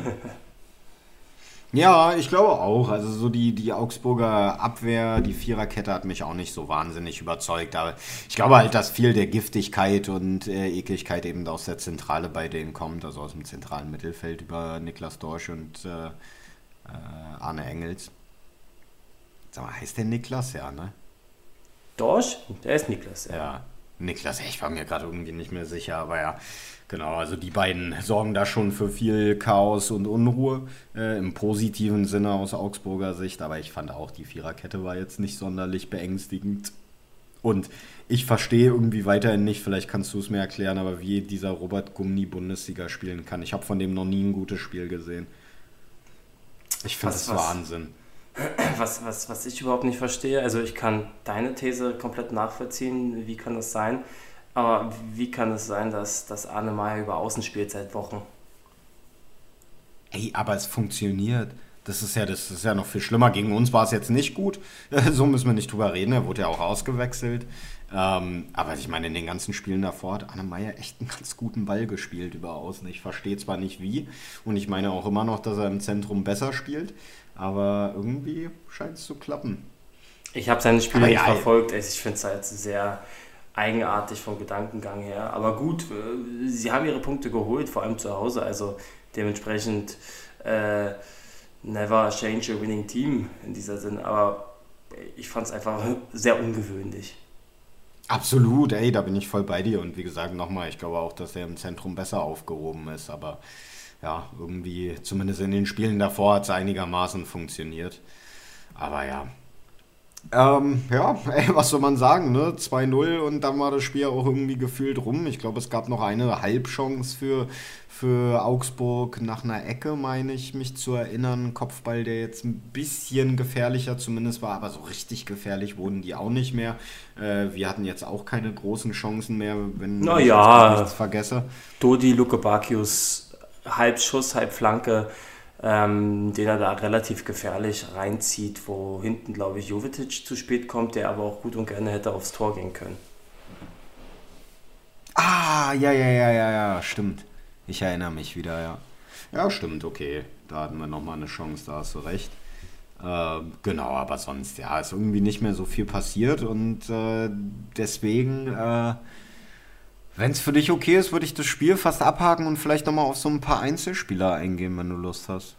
Ja, ich glaube auch. Also so die Augsburger Abwehr, die Viererkette hat mich auch nicht so wahnsinnig überzeugt. Aber ich glaube halt, dass viel der Giftigkeit und Ekligkeit eben aus der Zentrale bei denen kommt. Also aus dem zentralen Mittelfeld über Niklas Dorsch und Arne Engels. Sag mal, heißt der Niklas? Ja, ne? Dorsch? Der ist Niklas, ja. Ja, Niklas, ich war mir gerade irgendwie nicht mehr sicher, aber ja, genau, also die beiden sorgen da schon für viel Chaos und Unruhe, im positiven Sinne aus Augsburger Sicht, aber ich fand auch, die Viererkette war jetzt nicht sonderlich beängstigend. Und ich verstehe irgendwie weiterhin nicht, vielleicht kannst du es mir erklären, aber wie dieser Robert Gumni Bundesliga spielen kann. Ich habe von dem noch nie ein gutes Spiel gesehen. Ich finde das Wahnsinn. Was ich überhaupt nicht verstehe, also ich kann deine These komplett nachvollziehen, wie kann das sein, aber wie kann es sein, dass Arne Meyer über Außen spielt seit Wochen? Hey, aber es funktioniert. Das ist ja noch viel schlimmer. Gegen uns war es jetzt nicht gut. So müssen wir nicht drüber reden. Er wurde ja auch ausgewechselt. Aber ich meine, in den ganzen Spielen davor hat Arne Meyer echt einen ganz guten Ball gespielt über Außen. Ich verstehe zwar nicht wie und ich meine auch immer noch, dass er im Zentrum besser spielt, aber irgendwie scheint es zu klappen. Ich habe seine Spiele nicht verfolgt, ich finde es halt sehr eigenartig vom Gedankengang her. Aber gut, sie haben ihre Punkte geholt, vor allem zu Hause, also dementsprechend never change a winning team in dieser Sinn, aber ich fand es einfach sehr ungewöhnlich. Absolut, ey, da bin ich voll bei dir. Und wie gesagt, nochmal, ich glaube auch, dass er im Zentrum besser aufgehoben ist. Aber ja, irgendwie, zumindest in den Spielen davor hat es einigermaßen funktioniert. Aber ja. Ja, ey, was soll man sagen, ne? 2-0 und dann war das Spiel auch irgendwie gefühlt rum. Ich glaube, es gab noch eine Halbchance für Augsburg nach einer Ecke, meine ich, mich zu erinnern. Kopfball, der jetzt ein bisschen gefährlicher zumindest war, aber so richtig gefährlich wurden die auch nicht mehr. Wir hatten jetzt auch keine großen Chancen mehr, wenn ich jetzt gar nichts vergesse. Dodi Lukebakius, halb Schuss, halb Flanke, den er da relativ gefährlich reinzieht, wo hinten, glaube ich, Jovetic zu spät kommt, der aber auch gut und gerne hätte aufs Tor gehen können. Ah, ja, stimmt. Ich erinnere mich wieder, ja. Ja, stimmt, okay. Da hatten wir nochmal eine Chance, da hast du recht. Genau, aber sonst, ja, ist irgendwie nicht mehr so viel passiert und deswegen, wenn es für dich okay ist, würde ich das Spiel fast abhaken und vielleicht nochmal auf so ein paar Einzelspieler eingehen, wenn du Lust hast.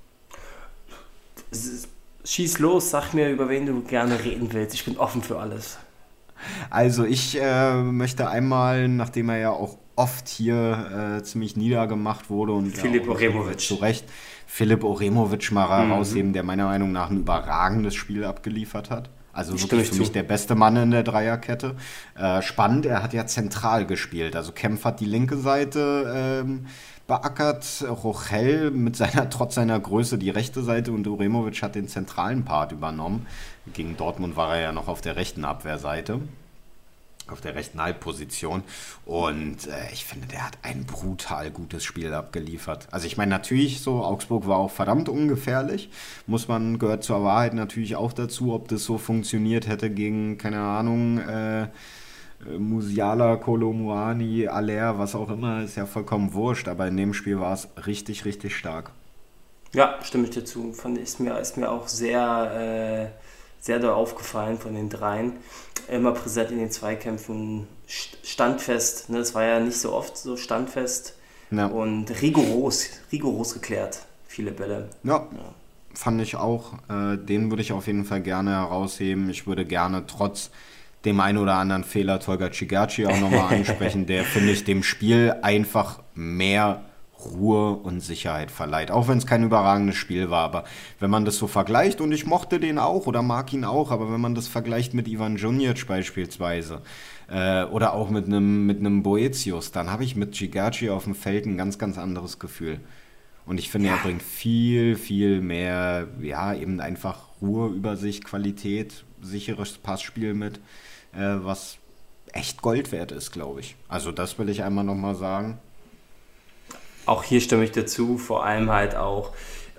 Schieß los, sag mir, über wen du gerne reden willst. Ich bin offen für alles. Also ich möchte einmal, nachdem er ja auch oft hier ziemlich niedergemacht wurde und Filip ja, Oremovic. zu Recht Filip Oremovic mal herausheben, der meiner Meinung nach ein überragendes Spiel abgeliefert hat. Also wirklich für mich der beste Mann in der Dreierkette. Spannend, er hat ja zentral gespielt. Also Kempf hat die linke Seite beackert, Rochel trotz seiner Größe die rechte Seite und Oremovic hat den zentralen Part übernommen. Gegen Dortmund war er ja noch auf der rechten Abwehrseite, auf der rechten Halbposition. Und ich finde, der hat ein brutal gutes Spiel abgeliefert. Also ich meine, natürlich so, Augsburg war auch verdammt ungefährlich. Gehört zur Wahrheit natürlich auch dazu, ob das so funktioniert hätte gegen, keine Ahnung, Musiala, Kolomuani, Aller, was auch immer, ist ja vollkommen wurscht. Aber in dem Spiel war es richtig, richtig stark. Ja, stimme ich dir zu. Ist mir auch sehr doll aufgefallen von den dreien. Immer präsent in den Zweikämpfen, standfest. Ne? Das war ja nicht so oft so standfest. Ja. Und rigoros geklärt. Viele Bälle. Ja, fand ich auch. Den würde ich auf jeden Fall gerne herausheben. Ich würde gerne trotz dem einen oder anderen Fehler Tolga Cigerci auch nochmal ansprechen, der, finde ich, dem Spiel einfach mehr Ruhe und Sicherheit verleiht. Auch wenn es kein überragendes Spiel war, aber wenn man das so vergleicht, und ich mochte den auch oder mag ihn auch, aber wenn man das vergleicht mit Ivan Djunic beispielsweise oder auch mit einem Boetius, dann habe ich mit Cigerci auf dem Feld ein ganz, ganz anderes Gefühl. Und ich finde, er bringt viel, viel mehr, ja, eben einfach Ruhe, Übersicht, Qualität, sicheres Passspiel mit, was echt Gold wert ist, glaube ich. Also das will ich einmal nochmal sagen. Auch hier stimme ich dazu, vor allem halt auch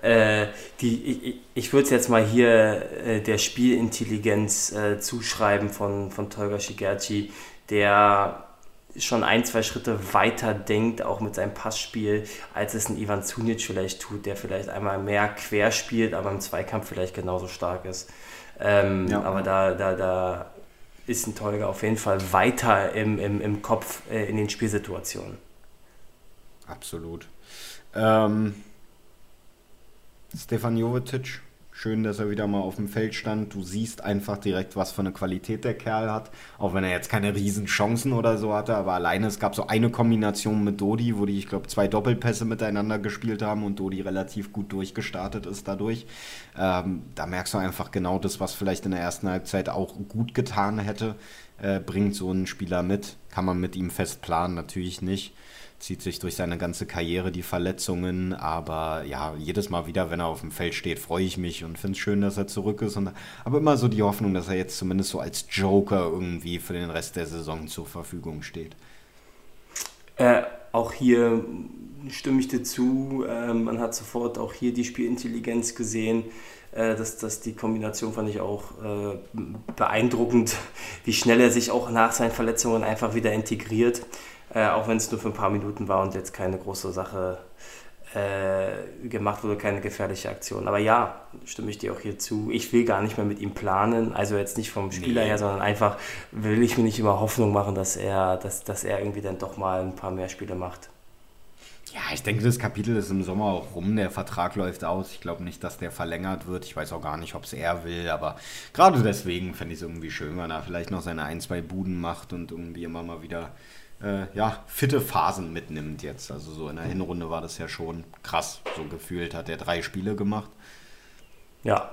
ich würde es jetzt mal hier der Spielintelligenz zuschreiben von Tolga Cigerci, der schon 1, 2 Schritte weiter denkt, auch mit seinem Passspiel, als es ein Ivan Cunic vielleicht tut, der vielleicht einmal mehr quer spielt, aber im Zweikampf vielleicht genauso stark ist. Aber da ist ein Tolga auf jeden Fall weiter im Kopf in den Spielsituationen. Absolut. Stefan Jovetic, schön, dass er wieder mal auf dem Feld stand. Du siehst einfach direkt, was für eine Qualität der Kerl hat. Auch wenn er jetzt keine riesen Chancen oder so hatte, aber alleine, es gab so eine Kombination mit Dodi, wo die, ich glaube, 2 Doppelpässe miteinander gespielt haben und Dodi relativ gut durchgestartet ist dadurch. Da merkst du einfach genau das, was vielleicht in der ersten Halbzeit auch gut getan hätte, bringt so ein Spieler mit. Kann man mit ihm fest planen? Natürlich nicht. Zieht sich durch seine ganze Karriere die Verletzungen, aber ja, jedes Mal wieder, wenn er auf dem Feld steht, freue ich mich und finde es schön, dass er zurück ist. Aber immer so die Hoffnung, dass er jetzt zumindest so als Joker irgendwie für den Rest der Saison zur Verfügung steht. Auch hier stimme ich dir zu. Man hat sofort auch hier die Spielintelligenz gesehen. Dass die Kombination fand ich auch beeindruckend, wie schnell er sich auch nach seinen Verletzungen einfach wieder integriert. Auch wenn es nur für ein paar Minuten war und jetzt keine große Sache gemacht wurde, keine gefährliche Aktion. Aber ja, stimme ich dir auch hier zu. Ich will gar nicht mehr mit ihm planen, also jetzt nicht vom Spieler her, sondern einfach will ich mir nicht immer Hoffnung machen, dass er irgendwie dann doch mal ein paar mehr Spiele macht. Ja, ich denke, das Kapitel ist im Sommer auch rum. Der Vertrag läuft aus. Ich glaube nicht, dass der verlängert wird. Ich weiß auch gar nicht, ob es er will. Aber gerade deswegen fände ich es irgendwie schön, wenn er vielleicht noch seine 1, 2 Buden macht und irgendwie immer mal wieder fitte Phasen mitnimmt jetzt. Also so in der Hinrunde war das ja schon krass. So gefühlt hat er 3 Spiele gemacht. Ja.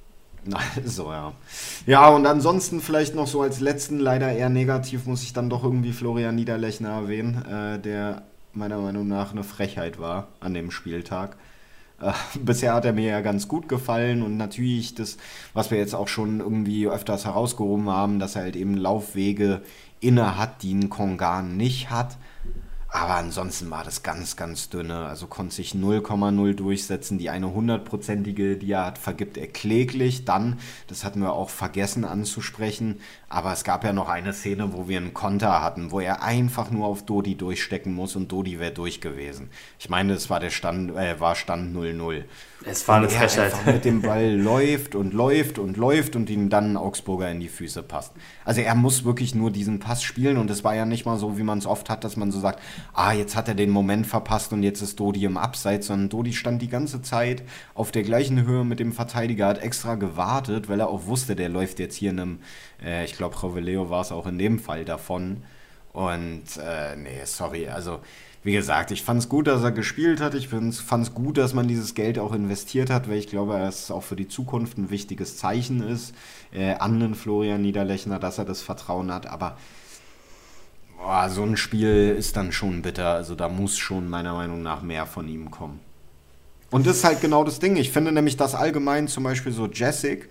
Also, ja. Ja, und ansonsten vielleicht noch so als letzten, leider eher negativ, muss ich dann doch irgendwie Florian Niederlechner erwähnen, der meiner Meinung nach eine Frechheit war an dem Spieltag. Bisher hat er mir ja ganz gut gefallen und natürlich das, was wir jetzt auch schon irgendwie öfters herausgehoben haben, dass er halt eben Laufwege inne hat, die ein Kongan nicht hat. Aber ansonsten war das ganz, ganz dünne. Also konnte sich 0,0 durchsetzen. Die eine 100%ige, die er hat, vergibt er kläglich. Dann, das hatten wir auch vergessen anzusprechen, aber es gab ja noch eine Szene, wo wir einen Konter hatten, wo er einfach nur auf Dodi durchstecken muss und Dodi wäre durch gewesen. Ich meine, es war Stand 0-0. Es war eine Frechheit. Er mit dem Ball läuft und ihm dann ein Augsburger in die Füße passt. Also er muss wirklich nur diesen Pass spielen und es war ja nicht mal so, wie man es oft hat, dass man so sagt, jetzt hat er den Moment verpasst und jetzt ist Dodi im Abseits, sondern Dodi stand die ganze Zeit auf der gleichen Höhe mit dem Verteidiger, hat extra gewartet, weil er auch wusste, der läuft jetzt hier in einem, ich glaube, Roveleo war es auch in dem Fall davon. Und sorry, also wie gesagt, ich fand es gut, dass er gespielt hat. Ich fand es gut, dass man dieses Geld auch investiert hat, weil ich glaube, dass es auch für die Zukunft ein wichtiges Zeichen ist, an den Florian Niederlechner, dass er das Vertrauen hat. Aber so ein Spiel ist dann schon bitter. Also da muss schon meiner Meinung nach mehr von ihm kommen. Und das ist halt genau das Ding. Ich finde nämlich, dass allgemein zum Beispiel so Jessic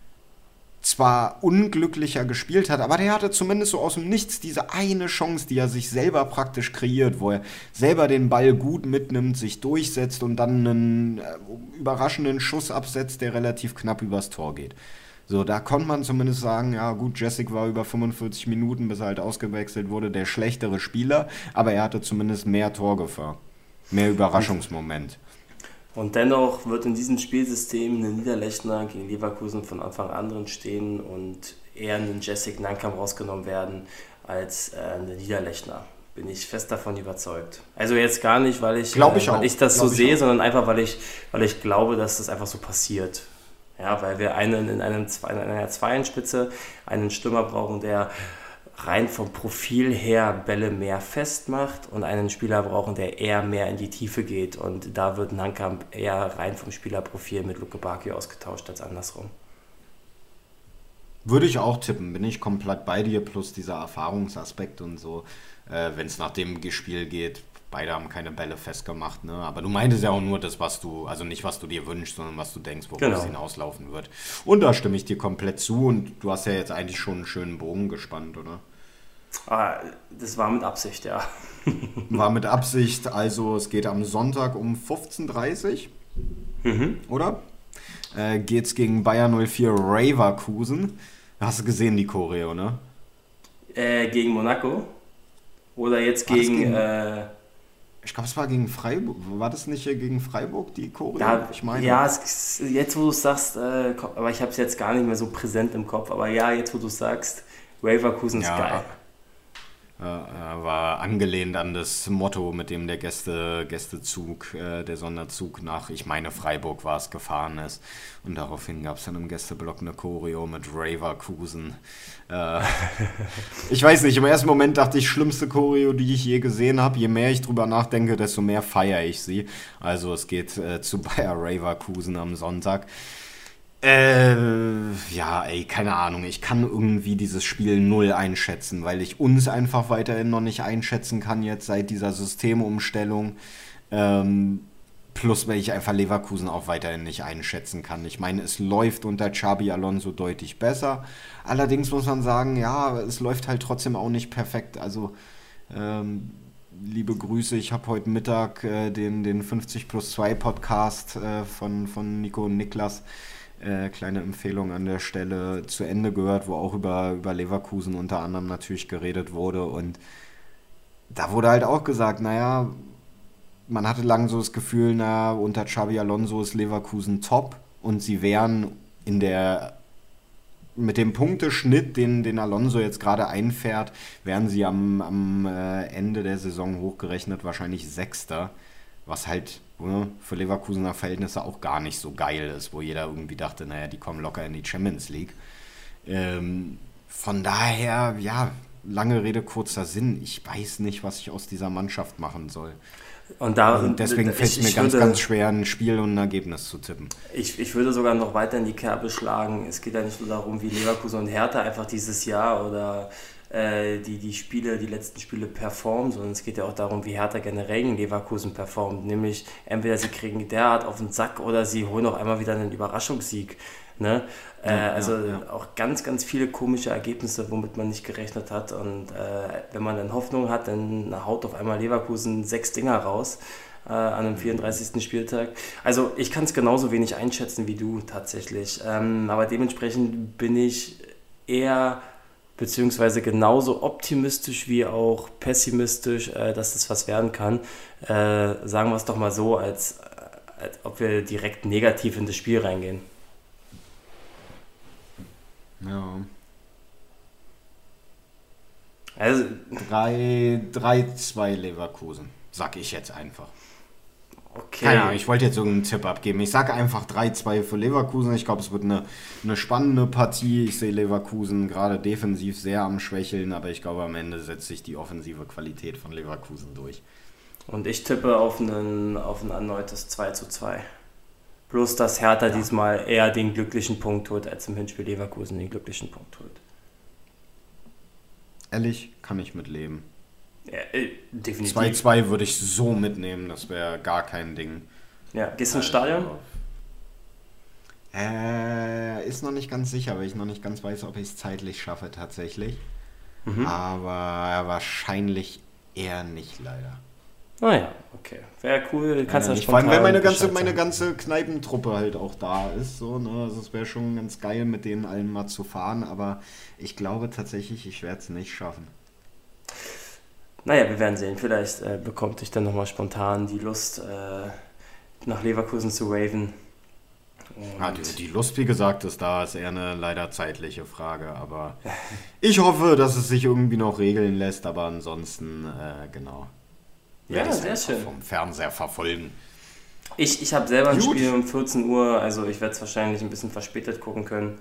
zwar unglücklicher gespielt hat, aber der hatte zumindest so aus dem Nichts diese eine Chance, die er sich selber praktisch kreiert, wo er selber den Ball gut mitnimmt, sich durchsetzt und dann einen überraschenden Schuss absetzt, der relativ knapp übers Tor geht. So, da konnte man zumindest sagen, ja gut, Jessic war über 45 Minuten, bis er halt ausgewechselt wurde, der schlechtere Spieler, aber er hatte zumindest mehr Torgefahr, mehr Überraschungsmoment. Und dennoch wird in diesem Spielsystem ein Niederlechner gegen Leverkusen von Anfang an drin stehen und eher ein Jessic Nankam rausgenommen werden als ein Niederlechner. Bin ich fest davon überzeugt. Also jetzt gar nicht, weil ich das so sehe, sondern einfach, weil ich glaube, dass das einfach so passiert. Ja, weil wir in einer Zweienspitze einen Stürmer brauchen, der rein vom Profil her Bälle mehr festmacht und einen Spieler brauchen, der eher mehr in die Tiefe geht. Und da wird Nankamp eher rein vom Spielerprofil mit Luke Bacchio ausgetauscht als andersrum. Würde ich auch tippen, bin ich komplett bei dir, plus dieser Erfahrungsaspekt und so, wenn es nach dem Spiel geht. Beide haben keine Bälle festgemacht, ne? Aber du meintest ja auch nur das, also nicht was du dir wünschst, sondern was du denkst, worauf es hinauslaufen wird. Und da stimme ich dir komplett zu und du hast ja jetzt eigentlich schon einen schönen Bogen gespannt, oder? Das war mit Absicht, ja. War mit Absicht, also es geht am Sonntag um 15:30 Uhr, oder? Geht's gegen Bayer 04 Leverkusen. Hast du gesehen, die Choreo, ne? Gegen Monaco? Oder jetzt War das gegen... Ich glaube, es war gegen Freiburg. War das nicht gegen Freiburg, die Choreo? ja, Ich meine. ja, jetzt wo du es sagst, aber ich habe es jetzt gar nicht mehr so präsent im Kopf, aber ja, jetzt wo du es sagst, Leverkusen ist Ja. geil. War angelehnt an das Motto, mit dem der Gästezug, der Sonderzug nach, ich meine Freiburg war es, gefahren ist. Und daraufhin gab es dann im Gästeblock eine Choreo mit Leverkusen. Ich weiß nicht, im ersten Moment dachte ich, schlimmste Choreo, die ich je gesehen habe. Je mehr ich drüber nachdenke, desto mehr feiere ich sie. Also es geht zu Bayer Leverkusen am Sonntag. Ja, ey, keine Ahnung. Ich kann irgendwie dieses Spiel null einschätzen, weil ich uns einfach weiterhin noch nicht einschätzen kann jetzt seit dieser Systemumstellung. Plus, weil ich einfach Leverkusen auch weiterhin nicht einschätzen kann. Ich meine, es läuft unter Xabi Alonso deutlich besser. Allerdings muss man sagen, ja, es läuft halt trotzdem auch nicht perfekt. Also, liebe Grüße, ich habe heute Mittag den 50+2 Podcast von Nico und Niklas, kleine Empfehlung an der Stelle, zu Ende gehört, wo auch über Leverkusen unter anderem natürlich geredet wurde. Und da wurde halt auch gesagt, naja, man hatte lange so das Gefühl, na, unter Xabi Alonso ist Leverkusen top und sie wären mit dem Punkteschnitt, den Alonso jetzt gerade einfährt, wären sie am Ende der Saison hochgerechnet wahrscheinlich Sechster, was halt für Leverkusener Verhältnisse auch gar nicht so geil ist, wo jeder irgendwie dachte, naja, die kommen locker in die Champions League. Von daher, ja, lange Rede, kurzer Sinn. Ich weiß nicht, was ich aus dieser Mannschaft machen soll. Und deswegen fällt es mir ganz schwer, ein Spiel und ein Ergebnis zu tippen. Ich würde sogar noch weiter in die Kerbe schlagen. Es geht ja nicht nur darum, wie Leverkusen und Hertha einfach dieses Jahr oder die letzten Spiele performen, sondern es geht ja auch darum, wie Hertha generell in Leverkusen performt. Nämlich entweder sie kriegen derart auf den Sack oder sie holen auch einmal wieder einen Überraschungssieg. Ne? Auch ganz, ganz viele komische Ergebnisse, womit man nicht gerechnet hat. Und wenn man dann Hoffnung hat, dann haut auf einmal Leverkusen 6 Dinger raus an einem 34. Spieltag. Also ich kann es genauso wenig einschätzen wie du tatsächlich. Aber dementsprechend bin ich eher beziehungsweise genauso optimistisch wie auch pessimistisch, dass das was werden kann. Sagen wir es doch mal so, als ob wir direkt negativ in das Spiel reingehen. Ja. Also 3-2 Leverkusen, sag ich jetzt einfach. Okay. Keine Ahnung, ich wollte jetzt irgendeinen Tipp abgeben. Ich sage einfach 3-2 für Leverkusen. Ich glaube, es wird eine spannende Partie. Ich sehe Leverkusen gerade defensiv sehr am Schwächeln, aber ich glaube, am Ende setzt sich die offensive Qualität von Leverkusen durch. Und ich tippe auf ein erneutes 2-2. Bloß, dass Hertha diesmal eher den glücklichen Punkt holt, als im Hinspiel Leverkusen den glücklichen Punkt holt. Ehrlich, kann ich mitleben. Ja, definitiv. 2-2 würde ich so mitnehmen, das wäre gar kein Ding. Ja, gehst du ins Stadion? Ist noch nicht ganz sicher, weil ich noch nicht ganz weiß, ob ich es zeitlich schaffe tatsächlich. Aber wahrscheinlich eher nicht, leider. Naja, okay. Wäre cool, kannst du Vor allem, wenn meine ganze Kneipentruppe halt auch da ist. So, ne? Also es wäre schon ganz geil, mit denen allen mal zu fahren, aber ich glaube tatsächlich, ich werde es nicht schaffen. Naja, wir werden sehen. Vielleicht bekommt dich dann nochmal spontan die Lust, nach Leverkusen zu raven. Die Lust, wie gesagt, ist da, ist eher eine leider zeitliche Frage, aber ich hoffe, dass es sich irgendwie noch regeln lässt, aber ansonsten, genau. Ja, sehr schön. Vom Fernseher verfolgen. Ich habe selber ein Spiel um 14 Uhr, also ich werde es wahrscheinlich ein bisschen verspätet gucken können.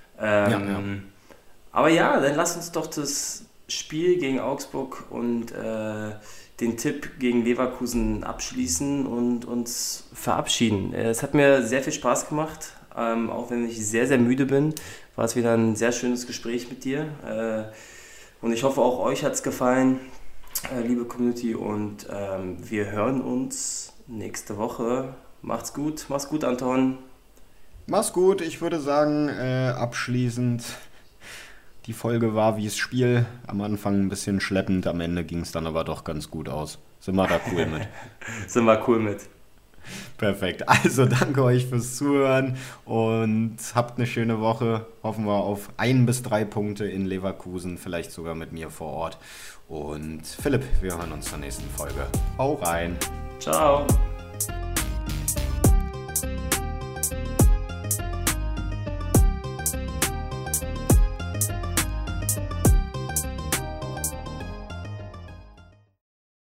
Aber ja, dann lass uns doch das Spiel gegen Augsburg und den Tipp gegen Leverkusen abschließen und uns verabschieden. Es hat mir sehr viel Spaß gemacht, auch wenn ich sehr, sehr müde bin. War es wieder ein sehr schönes Gespräch mit dir. Und ich hoffe, auch euch hat es gefallen, liebe Community. Und wir hören uns nächste Woche. Macht's gut, Anton. Mach's gut, ich würde sagen, abschließend, die Folge war wie das Spiel. Am Anfang ein bisschen schleppend, am Ende ging es dann aber doch ganz gut aus. Sind wir da cool mit? Sind wir cool mit. Perfekt. Also danke euch fürs Zuhören und habt eine schöne Woche. Hoffen wir auf 1 bis 3 Punkte in Leverkusen, vielleicht sogar mit mir vor Ort. Und Philipp, wir hören uns zur nächsten Folge. Hau rein. Ciao.